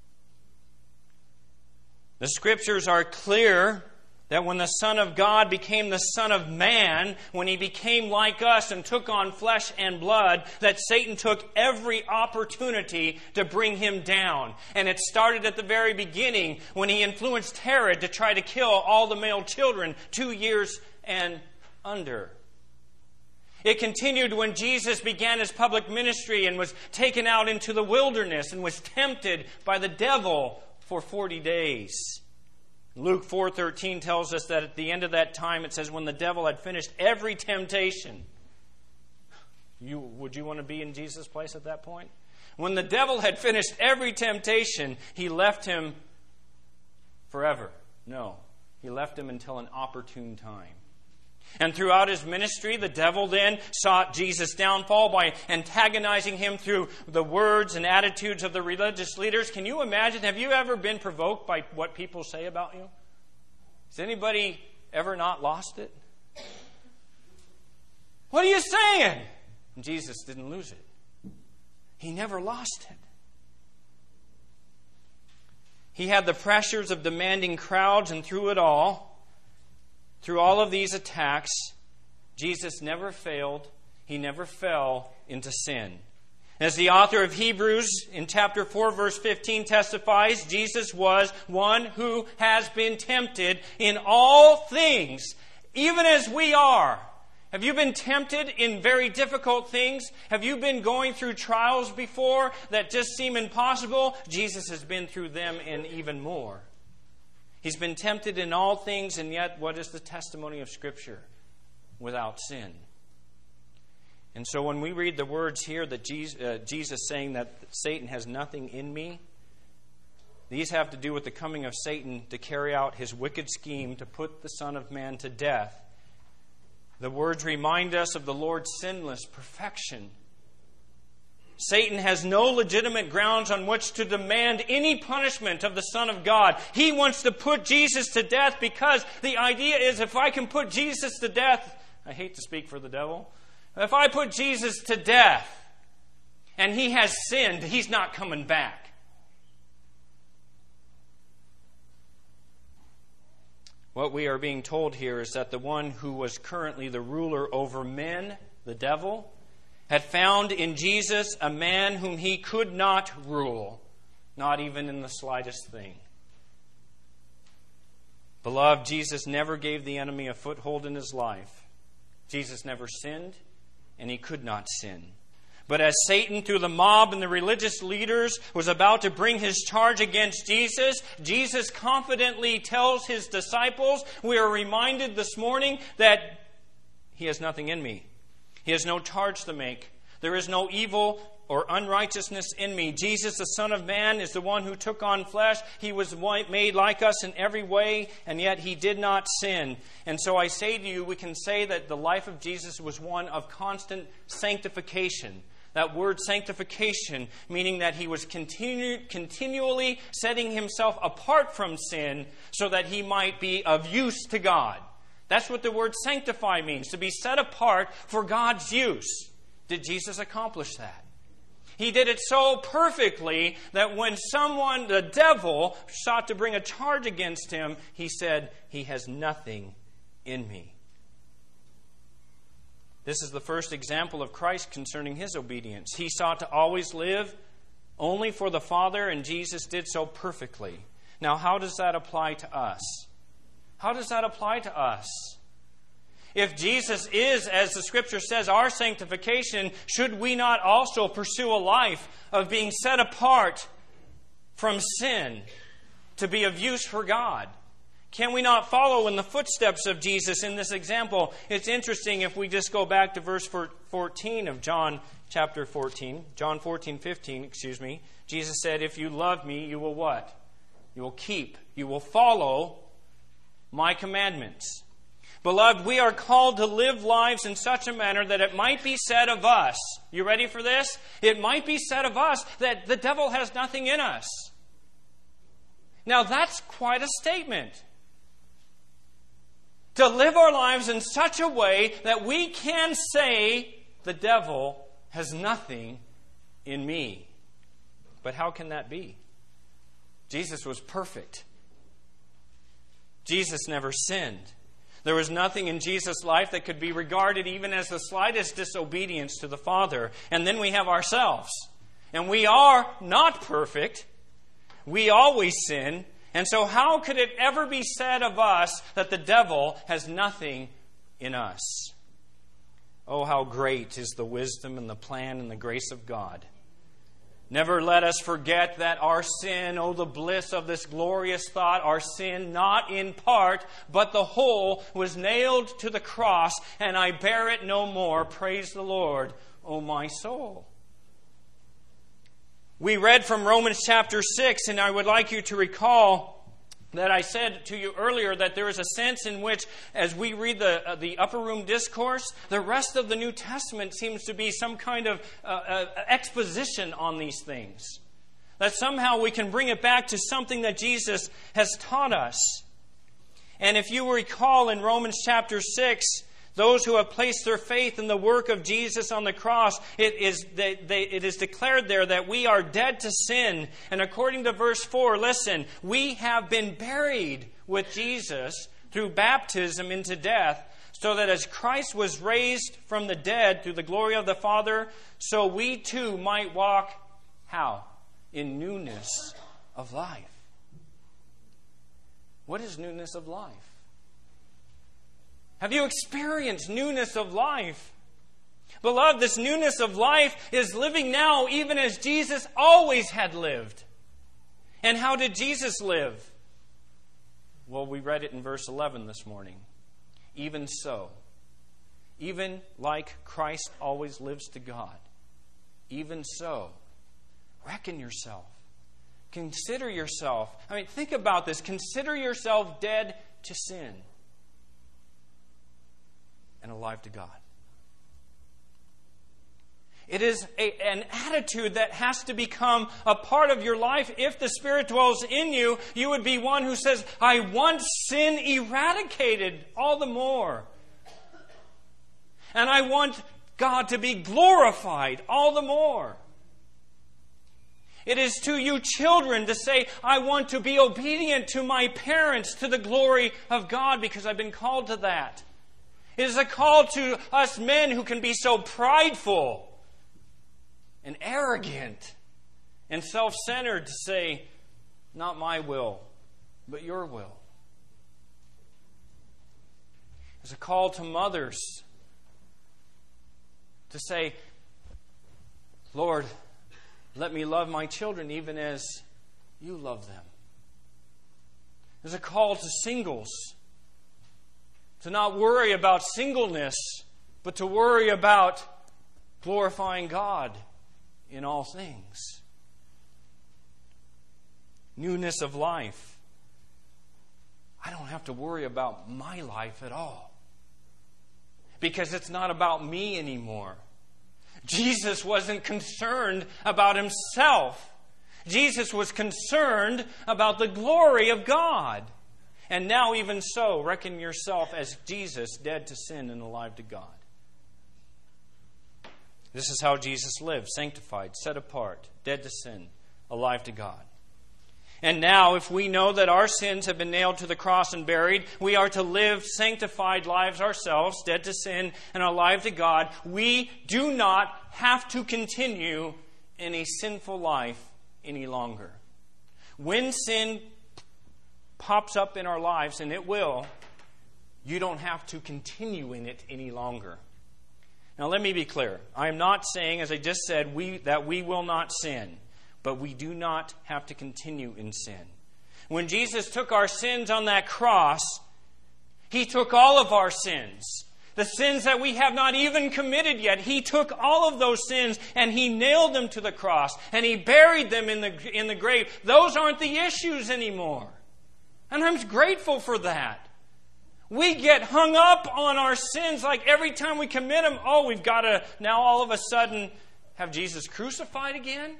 The Scriptures are clear that when the Son of God became the Son of Man, when He became like us and took on flesh and blood, that Satan took every opportunity to bring Him down. And it started at the very beginning when he influenced Herod to try to kill all the male children 2 years and under. It continued when Jesus began His public ministry and was taken out into the wilderness and was tempted by the devil for 40 days. Luke 4:13 tells us that at the end of that time, it says, when the devil had finished every temptation. Would you want to be in Jesus' place at that point? When the devil had finished every temptation, he left him forever. No, he left him until an opportune time. And throughout his ministry, the devil then sought Jesus' downfall by antagonizing him through the words and attitudes of the religious leaders. Can you imagine? Have you ever been provoked by what people say about you? Has anybody ever not lost it? What are you saying? And Jesus didn't lose it. He never lost it. He had the pressures of demanding crowds, and through it all, through all of these attacks, Jesus never failed. He never fell into sin. As the author of Hebrews in chapter 4 verse 15 testifies, Jesus was one who has been tempted in all things, even as we are. Have you been tempted in very difficult things? Have you been going through trials before that just seem impossible? Jesus has been through them and even more. He's been tempted in all things, and yet what is the testimony of Scripture? Without sin. And so when we read the words here that Jesus saying that Satan has nothing in me, these have to do with the coming of Satan to carry out his wicked scheme to put the Son of Man to death. The words remind us of the Lord's sinless perfection. Satan has no legitimate grounds on which to demand any punishment of the Son of God. He wants to put Jesus to death because the idea is if I can put Jesus to death, I hate to speak for the devil. If I put Jesus to death and he has sinned, he's not coming back. What we are being told here is that the one who was currently the ruler over men, the devil, had found in Jesus a man whom he could not rule, not even in the slightest thing. Beloved, Jesus never gave the enemy a foothold in his life. Jesus never sinned, and he could not sin. But as Satan, through the mob and the religious leaders, was about to bring his charge against Jesus, Jesus confidently tells his disciples, we are reminded this morning that he has nothing in me. He has no charge to make. There is no evil or unrighteousness in me. Jesus, the Son of Man, is the one who took on flesh. He was made like us in every way, and yet he did not sin. And so I say to you, we can say that the life of Jesus was one of constant sanctification. That word sanctification, meaning that he was continually setting himself apart from sin so that he might be of use to God. That's what the word sanctify means, to be set apart for God's use. Did Jesus accomplish that? He did it so perfectly that when someone, the devil, sought to bring a charge against him, he said, he has nothing in me. This is the first example of Christ concerning his obedience. He sought to always live only for the Father, and Jesus did so perfectly. Now, how does that apply to us? How does that apply to us? If Jesus is, as the Scripture says, our sanctification, should we not also pursue a life of being set apart from sin to be of use for God? Can we not follow in the footsteps of Jesus in this example? It's interesting if we just go back to verse 14 of John chapter 14. John 14:15, Jesus said, if you love me, you will what? You will keep, you will follow my commandments. Beloved, we are called to live lives in such a manner that it might be said of us. You ready for this? It might be said of us that the devil has nothing in us. Now that's quite a statement. To live our lives in such a way that we can say the devil has nothing in me. But how can that be? Jesus was perfect. Jesus never sinned. There was nothing in Jesus' life that could be regarded even as the slightest disobedience to the Father. And then we have ourselves. And we are not perfect. We always sin. And so how could it ever be said of us that the devil has nothing in us? Oh, how great is the wisdom and the plan and the grace of God. Never let us forget that our sin, oh, the bliss of this glorious thought, our sin, not in part, but the whole, was nailed to the cross, and I bear it no more. Praise the Lord, oh my soul. We read from Romans chapter 6, and I would like you to recall that I said to you earlier that there is a sense in which, as we read the upper room discourse, the rest of the New Testament seems to be some kind of exposition on these things. That somehow we can bring it back to something that Jesus has taught us. And if you recall in Romans chapter 6, those who have placed their faith in the work of Jesus on the cross, it is declared there that we are dead to sin. And according to verse 4, listen, we have been buried with Jesus through baptism into death, so that as Christ was raised from the dead through the glory of the Father, so we too might walk, how? In newness of life. What is newness of life? Have you experienced newness of life? Beloved, this newness of life is living now even as Jesus always had lived. And how did Jesus live? Well, we read it in verse 11 this morning. Even so, even like Christ always lives to God, even so, reckon yourself. Consider yourself. Think about this. Consider yourself dead to sin and alive to God. It is an attitude that has to become a part of your life. If the Spirit dwells in you, you would be one who says, I want sin eradicated all the more. And I want God to be glorified all the more. It is to you children to say, I want to be obedient to my parents to the glory of God because I've been called to that. It is a call to us men who can be so prideful and arrogant and self-centered to say, not my will, but your will. It's a call to mothers to say, Lord, let me love my children even as you love them. There's a call to singles to not worry about singleness, but to worry about glorifying God in all things. Newness of life. I don't have to worry about my life at all, because it's not about me anymore. Jesus wasn't concerned about himself. Jesus was concerned about the glory of God. And now even so, reckon yourself as Jesus, dead to sin and alive to God. This is how Jesus lived, sanctified, set apart, dead to sin, alive to God. And now, if we know that our sins have been nailed to the cross and buried, we are to live sanctified lives ourselves, dead to sin and alive to God. We do not have to continue in a sinful life any longer. When sin pops up in our lives, and it will, you don't have to continue in it any longer. Now, let me be clear. I am not saying, as I just said, that we will not sin. But we do not have to continue in sin. When Jesus took our sins on that cross, He took all of our sins. The sins that we have not even committed yet. He took all of those sins and He nailed them to the cross. And He buried them in the grave. Those aren't the issues anymore. And I'm grateful for that. We get hung up on our sins like every time we commit them, we've got to now all of a sudden have Jesus crucified again?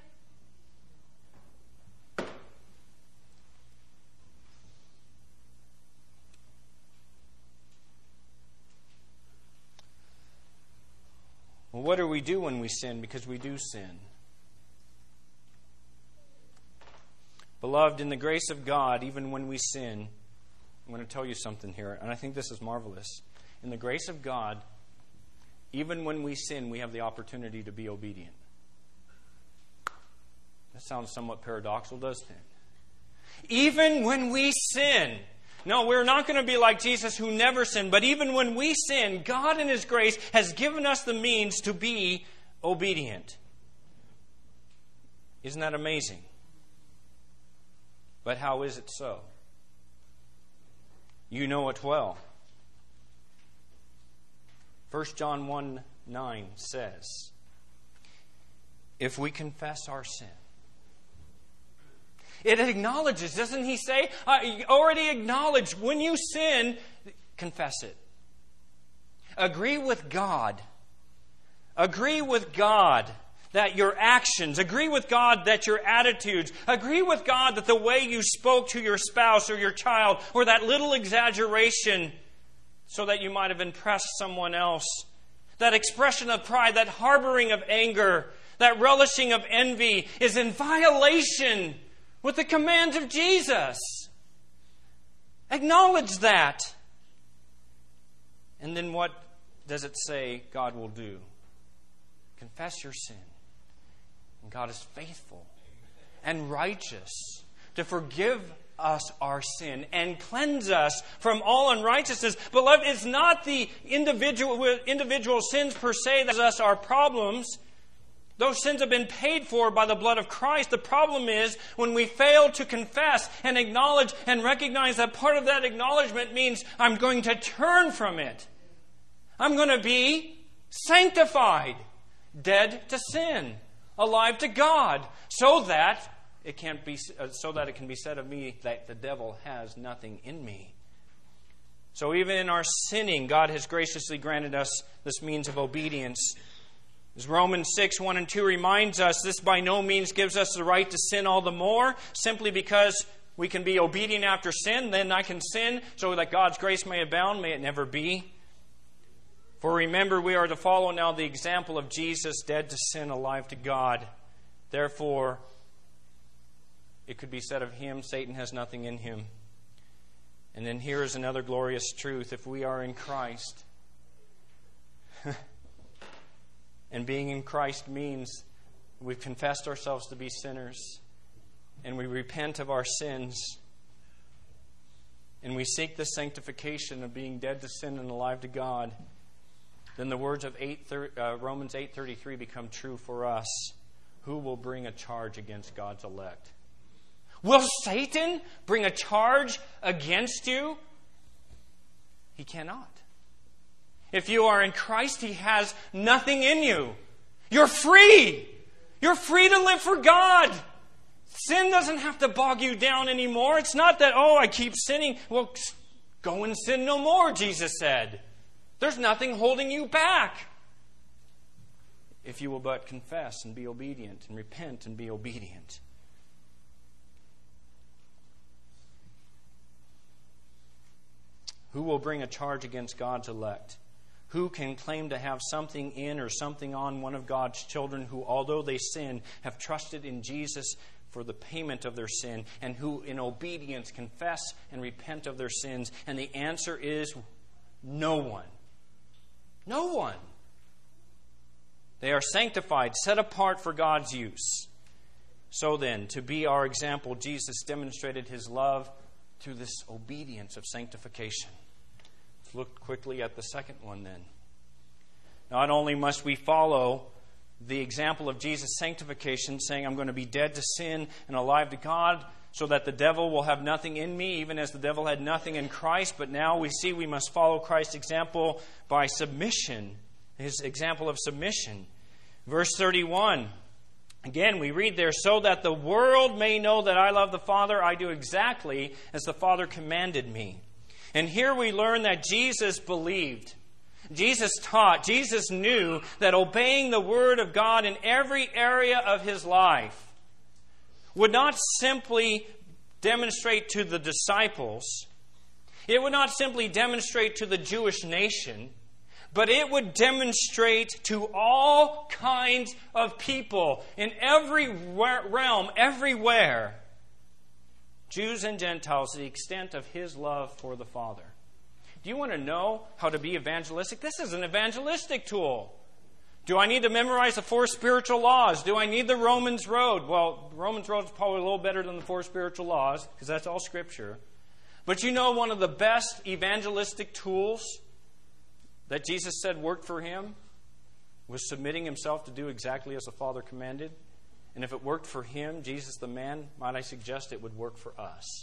Well, what do we do when we sin? Because we do sin. Beloved, in the grace of God, even when we sin, I'm going to tell you something here, and I think this is marvelous. In the grace of God, even when we sin, we have the opportunity to be obedient. That sounds somewhat paradoxical, doesn't it? Even when we sin, no, we're not going to be like Jesus who never sinned. But even when we sin, God in His grace has given us the means to be obedient. Isn't that amazing? But how is it so? You know it well. 1 John 1:9 says, if we confess our sin, it acknowledges, doesn't He say? Already acknowledge when you sin, confess it. Agree with God. Agree with God that your actions, agree with God that your attitudes, agree with God that the way you spoke to your spouse or your child, or that little exaggeration so that you might have impressed someone else, that expression of pride, that harboring of anger, that relishing of envy is in violation with the commands of Jesus. Acknowledge that. And then what does it say God will do? Confess your sin. And God is faithful and righteous to forgive us our sin and cleanse us from all unrighteousness. Beloved, it's not the individual sins per se that cause us our problems. Those sins have been paid for by the blood of Christ. The problem is when we fail to confess and acknowledge and recognize that part of that acknowledgement means I'm going to turn from it. I'm going to be sanctified, dead to sin, alive to God, so that it can be said of me that the devil has nothing in me. So even in our sinning, God has graciously granted us this means of obedience. As Romans 6:1-2 reminds us, this by no means gives us the right to sin all the more, simply because we can be obedient after sin, then I can sin so that God's grace may abound. May it never be. For remember, we are to follow now the example of Jesus, dead to sin, alive to God. Therefore, it could be said of him, Satan has nothing in him. And then here is another glorious truth. If we are in Christ, and being in Christ means we've confessed ourselves to be sinners, and we repent of our sins, and we seek the sanctification of being dead to sin and alive to God, then the words of Romans 8:33 become true for us. Who will bring a charge against God's elect? Will Satan bring a charge against you? He cannot. If you are in Christ, He has nothing in you. You're free. You're free to live for God. Sin doesn't have to bog you down anymore. It's not that, I keep sinning. Well, go and sin no more, Jesus said. There's nothing holding you back. If you will but confess and be obedient, and repent and be obedient. Who will bring a charge against God's elect? Who can claim to have something in or something on one of God's children who, although they sin, have trusted in Jesus for the payment of their sin, and who in obedience confess and repent of their sins? And the answer is no one. No one. They are sanctified, set apart for God's use. So then, to be our example, Jesus demonstrated His love through this obedience of sanctification. Let's look quickly at the second one then. Not only must we follow the example of Jesus' sanctification, saying, I'm going to be dead to sin and alive to God, so that the devil will have nothing in me, even as the devil had nothing in Christ. But now we see we must follow Christ's example by submission, His example of submission. Verse 31, again we read there, so that the world may know that I love the Father, I do exactly as the Father commanded me. And here we learn that Jesus believed. Jesus taught, Jesus knew that obeying the Word of God in every area of His life would not simply demonstrate to the disciples, it would not simply demonstrate to the Jewish nation, but it would demonstrate to all kinds of people in every realm, everywhere, Jews and Gentiles, the extent of His love for the Father. Do you want to know how to be evangelistic? This is an evangelistic tool. Do I need to memorize the 4 spiritual laws? Do I need the Romans Road? Well, the Romans Road is probably a little better than the 4 spiritual laws, because that's all Scripture. But you know one of the best evangelistic tools that Jesus said worked for Him was submitting Himself to do exactly as the Father commanded. And if it worked for Him, Jesus the man, might I suggest it would work for us.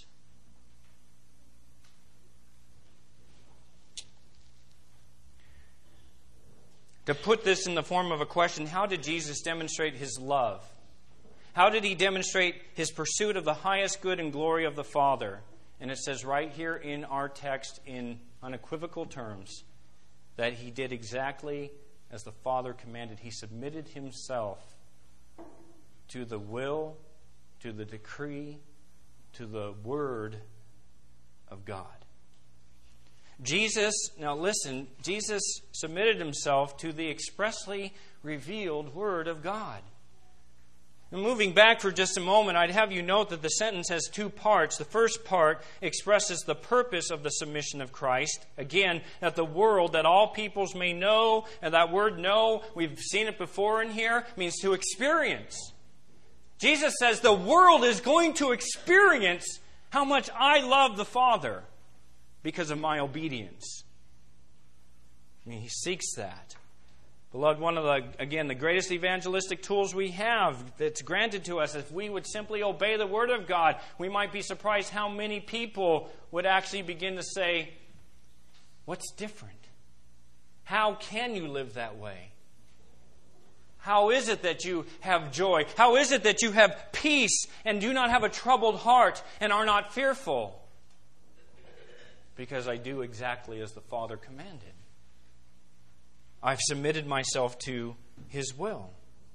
To put this in the form of a question, how did Jesus demonstrate His love? How did He demonstrate His pursuit of the highest good and glory of the Father? And it says right here in our text in unequivocal terms that He did exactly as the Father commanded. He submitted Himself to the will, to the decree, to the Word of God. Jesus submitted Himself to the expressly revealed Word of God. And moving back for just a moment, I'd have you note that the sentence has 2 parts. The first part expresses the purpose of the submission of Christ. Again, that the world, that all peoples may know, and that word know, we've seen it before in here, means to experience. Jesus says the world is going to experience how much I love the Father because of my obedience. He seeks that. Beloved, one of the greatest evangelistic tools we have that's granted to us, if we would simply obey the Word of God, we might be surprised how many people would actually begin to say, what's different? How can you live that way? How is it that you have joy? How is it that you have peace and do not have a troubled heart and are not fearful? Because I do exactly as the Father commanded. I've submitted myself to His will.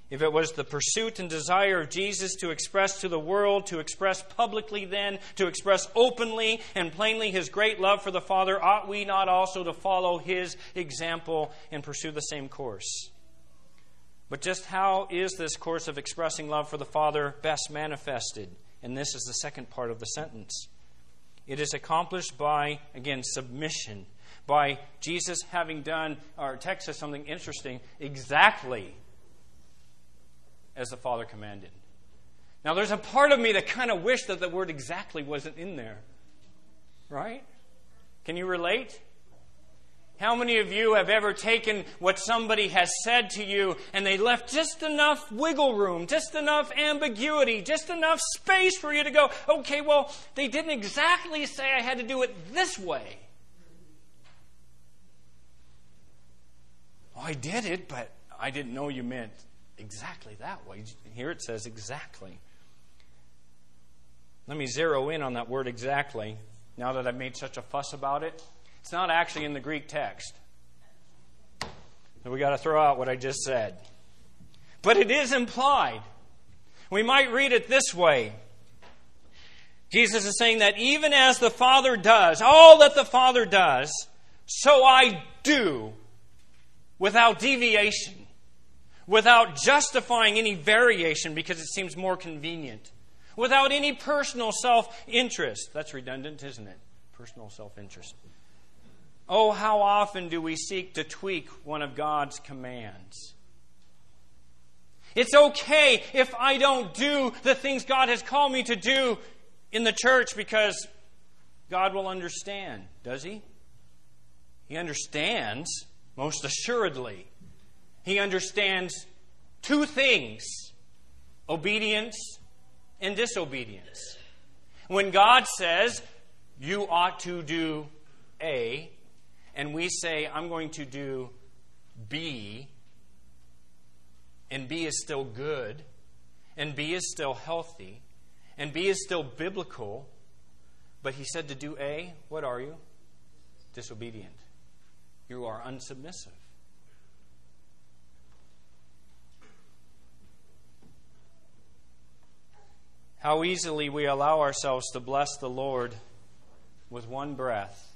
If it was the pursuit and desire of Jesus to express to the world, to express publicly then, to express openly and plainly His great love for the Father, ought we not also to follow His example and pursue the same course? But just how is this course of expressing love for the Father best manifested? And this is the second part of the sentence. It is accomplished by, again, submission. By Jesus having done, our text says something interesting, exactly as the Father commanded. Now, there's a part of me that kind of wished that the word exactly wasn't in there. Right? Can you relate? How many of you have ever taken what somebody has said to you and they left just enough wiggle room, just enough ambiguity, just enough space for you to go, okay, well, they didn't exactly say I had to do it this way. Oh, I did it, but I didn't know you meant exactly that way. Here it says exactly. Let me zero in on that word exactly, now that I've made such a fuss about it. It's not actually in the Greek text. So we got to throw out what I just said. But it is implied. We might read it this way. Jesus is saying that even as the Father does, all that the Father does, so I do, without deviation, without justifying any variation because it seems more convenient, without any personal self-interest. That's redundant, isn't it? Personal self-interest. Oh, how often do we seek to tweak one of God's commands? It's okay if I don't do the things God has called me to do in the church because God will understand. Does He? He understands, most assuredly. He understands two things: obedience and disobedience. When God says, you ought to do A, and we say, I'm going to do B, and B is still good, and B is still healthy, and B is still biblical, but He said to do A, what are you? Disobedient. You are unsubmissive. How easily we allow ourselves to bless the Lord with one breath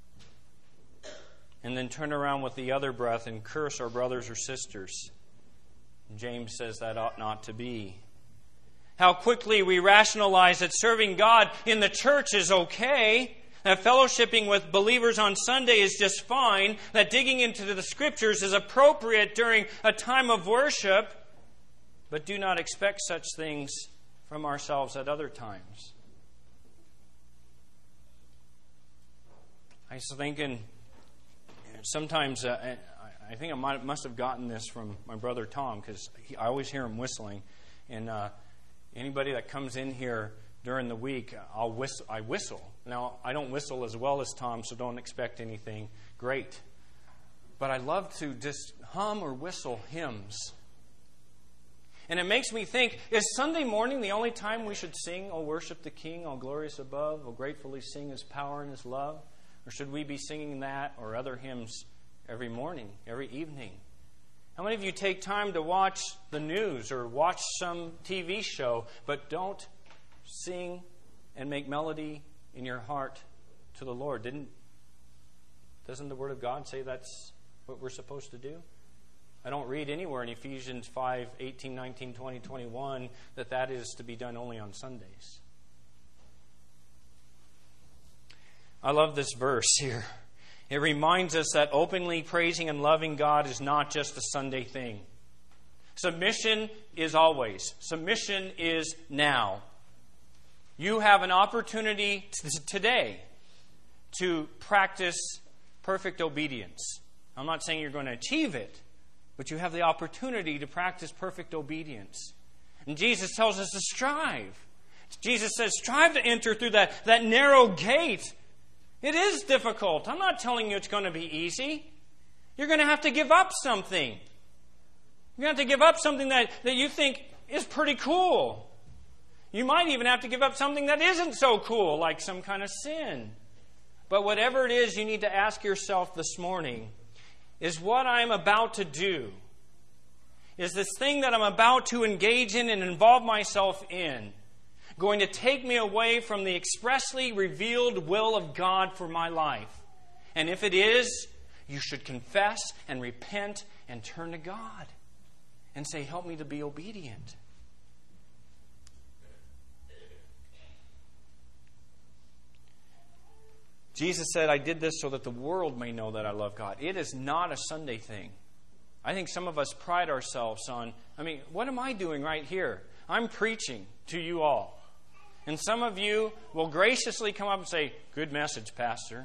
and then turn around with the other breath and curse our brothers or sisters. James says that ought not to be. How quickly we rationalize that serving God in the church is okay, that fellowshipping with believers on Sunday is just fine, that digging into the Scriptures is appropriate during a time of worship, but do not expect such things from ourselves at other times. I was thinking, sometimes, I think I must have gotten this from my brother Tom, because I always hear him whistling. And anybody that comes in here during the week, I whistle. Now, I don't whistle as well as Tom, so don't expect anything great. But I love to just hum or whistle hymns. And it makes me think, is Sunday morning the only time we should sing, O worship the King, O glorious above, O gratefully sing His power and His love? Or should we be singing that or other hymns every morning, every evening? How many of you take time to watch the news or watch some TV show, but don't sing and make melody in your heart to the Lord? Doesn't the Word of God say that's what we're supposed to do? I don't read anywhere in Ephesians 5, 18, 19, 20, 21 that is to be done only on Sundays. I love this verse here. It reminds us that openly praising and loving God is not just a Sunday thing. Submission is always. Submission is now. You have an opportunity today to practice perfect obedience. I'm not saying you're going to achieve it, but you have the opportunity to practice perfect obedience. And Jesus tells us to strive. Jesus says, strive to enter through that narrow gate. It is difficult. I'm not telling you it's going to be easy. You're going to have to give up something. You're going to have to give up something that you think is pretty cool. You might even have to give up something that isn't so cool, like some kind of sin. But whatever it is, you need to ask yourself this morning, is what I'm about to do, is this thing that I'm about to engage in and involve myself in going to take me away from the expressly revealed will of God for my life? And if it is, you should confess and repent and turn to God and say, help me to be obedient. Jesus said, I did this so that the world may know that I love God. It is not a Sunday thing. I think some of us pride ourselves on, what am I doing right here? I'm preaching to you all. And some of you will graciously come up and say, good message, Pastor.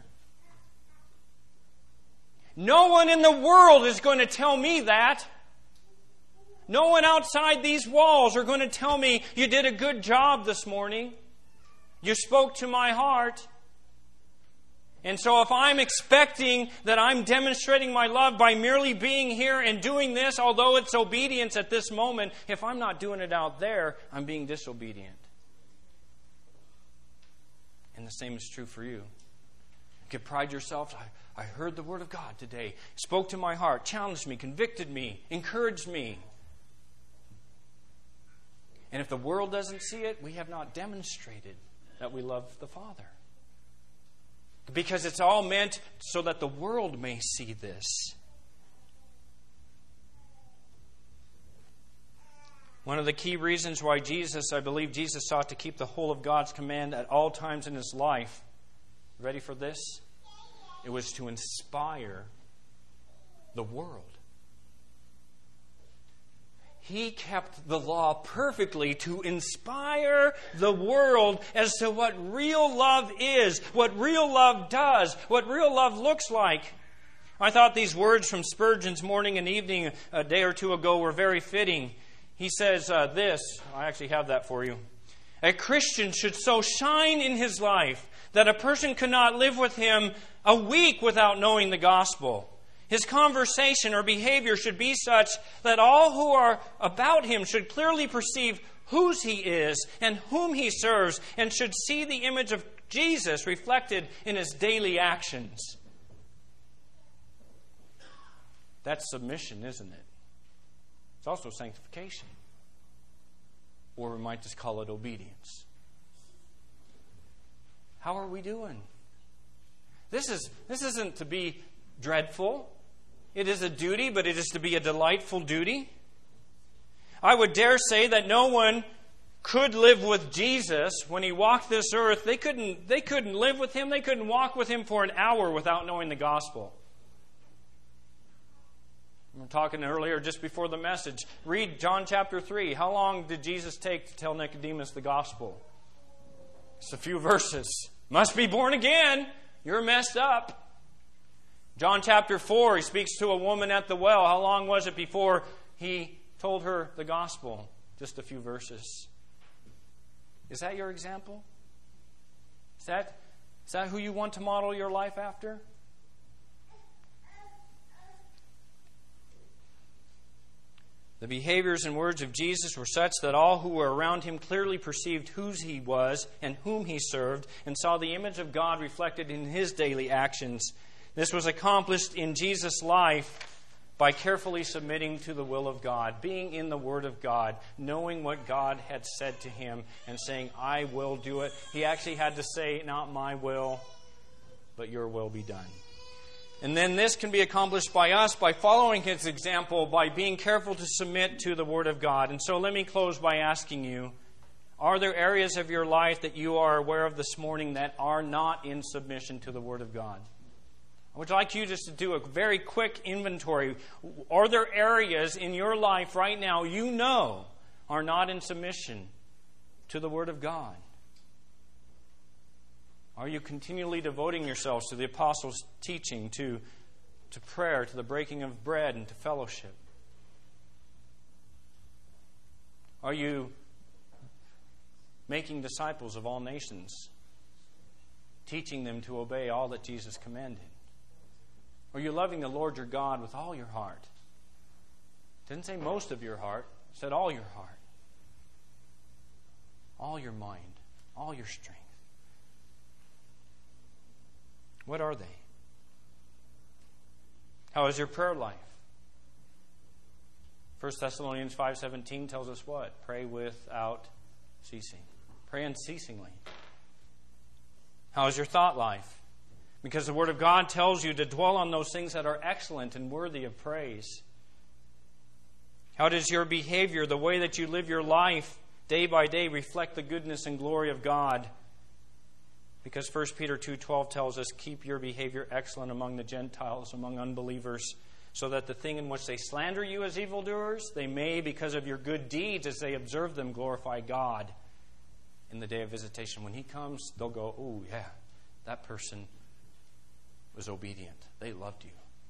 No one in the world is going to tell me that. No one outside these walls are going to tell me, you did a good job this morning. You spoke to my heart. And so if I'm expecting that I'm demonstrating my love by merely being here and doing this, although it's obedience at this moment, if I'm not doing it out there, I'm being disobedient. And the same is true for you. You can pride yourself. I heard the Word of God today. Spoke to my heart, challenged me, convicted me, encouraged me. And if the world doesn't see it, we have not demonstrated that we love the Father. Because it's all meant so that the world may see this. One of the key reasons why I believe Jesus sought to keep the whole of God's command at all times in His life. Ready for this? It was to inspire the world. He kept the law perfectly to inspire the world as to what real love is, what real love does, what real love looks like. I thought these words from Spurgeon's Morning and Evening a day or two ago were very fitting. He says this, I actually have that for you. A Christian should so shine in his life that a person could not live with him a week without knowing the gospel. His conversation or behavior should be such that all who are about him should clearly perceive whose he is and whom he serves, and should see the image of Jesus reflected in his daily actions. That's submission, isn't it? It's also sanctification. Or we might just call it obedience. How are we doing? This isn't to be dreadful. It is a duty, but it is to be a delightful duty. I would dare say that no one could live with Jesus when He walked this earth. They couldn't live with Him. They couldn't walk with Him for an hour without knowing the gospel. We were talking earlier, just before the message. Read John chapter 3. How long did Jesus take to tell Nicodemus the gospel? Just a few verses. Must be born again. You're messed up. John chapter 4, He speaks to a woman at the well. How long was it before He told her the gospel? Just a few verses. Is that your example? Is that who you want to model your life after? The behaviors and words of Jesus were such that all who were around Him clearly perceived whose He was and whom He served, and saw the image of God reflected in His daily actions. This was accomplished in Jesus' life by carefully submitting to the will of God, being in the Word of God, knowing what God had said to him, and saying, I will do it. He actually had to say, not my will, but your will be done. And then this can be accomplished by us by following His example, by being careful to submit to the Word of God. And so let me close by asking you, are there areas of your life that you are aware of this morning that are not in submission to the Word of God? I would like you just to do a very quick inventory. Are there areas in your life right now you know are not in submission to the Word of God? Are you continually devoting yourselves to the apostles' teaching, to prayer, to the breaking of bread, and to fellowship? Are you making disciples of all nations, teaching them to obey all that Jesus commanded? Are you loving the Lord your God with all your heart? It didn't say most of your heart. It said all your heart. All your mind. All your strength. What are they? How is your prayer life? 1 Thessalonians 5:17 tells us what? Pray without ceasing. Pray unceasingly. How is your thought life? Because the Word of God tells you to dwell on those things that are excellent and worthy of praise. How does your behavior, the way that you live your life day by day, reflect the goodness and glory of God? Because 1 Peter 2:12 tells us, keep your behavior excellent among the Gentiles, among unbelievers, so that the thing in which they slander you as evildoers, they may, because of your good deeds, as they observe them, glorify God in the day of visitation. When He comes, they'll go, oh yeah, that person was obedient. They loved you.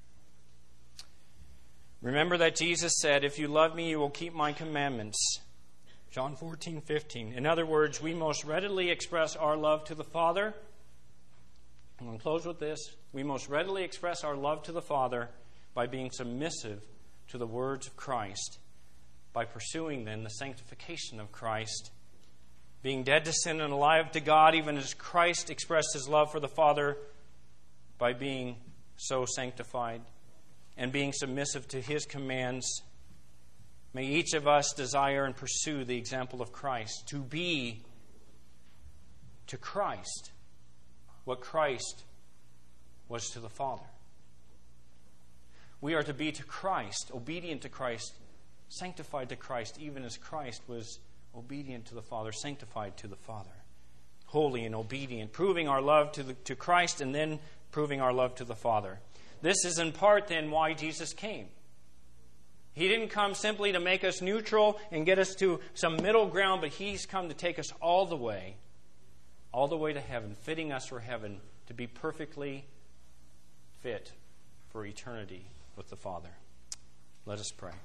Remember that Jesus said, if you love me, you will keep my commandments. John 14:15. In other words, we most readily express our love to the Father. I'm going to close with this. We most readily express our love to the Father by being submissive to the words of Christ, by pursuing then the sanctification of Christ, being dead to sin and alive to God, even as Christ expressed His love for the Father by being so sanctified, and being submissive to His commands. May each of us desire and pursue the example of Christ, to be to Christ what Christ was to the Father. We are to be to Christ, obedient to Christ, sanctified to Christ, even as Christ was obedient to the Father, sanctified to the Father. Holy and obedient, proving our love to Christ and then proving our love to the Father. This is in part then why Jesus came. He didn't come simply to make us neutral and get us to some middle ground, but He's come to take us all the way to heaven, fitting us for heaven to be perfectly fit for eternity with the Father. Let us pray.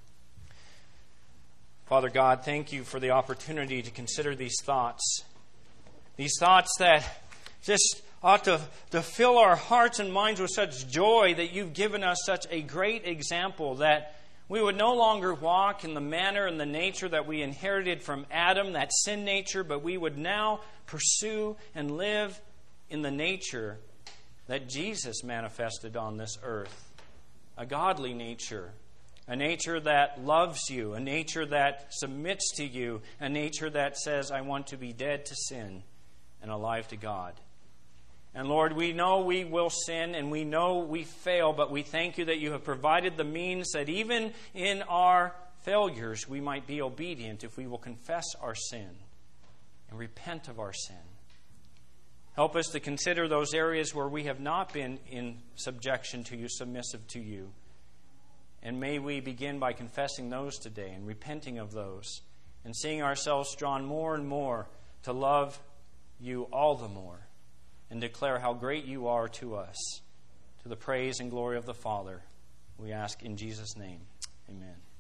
Father God, thank You for the opportunity to consider these thoughts that just ought to fill our hearts and minds with such joy that You've given us such a great example, that we would no longer walk in the manner and the nature that we inherited from Adam, that sin nature, but we would now pursue and live in the nature that Jesus manifested on this earth. A godly nature, a nature that loves You, a nature that submits to You, a nature that says, I want to be dead to sin and alive to God. And Lord, we know we will sin and we know we fail, but we thank You that You have provided the means that even in our failures we might be obedient if we will confess our sin and repent of our sin. Help us to consider those areas where we have not been in subjection to You, submissive to You. And may we begin by confessing those today and repenting of those and seeing ourselves drawn more and more to love You all the more and declare how great You are to us, to the praise and glory of the Father. We ask in Jesus' name. Amen.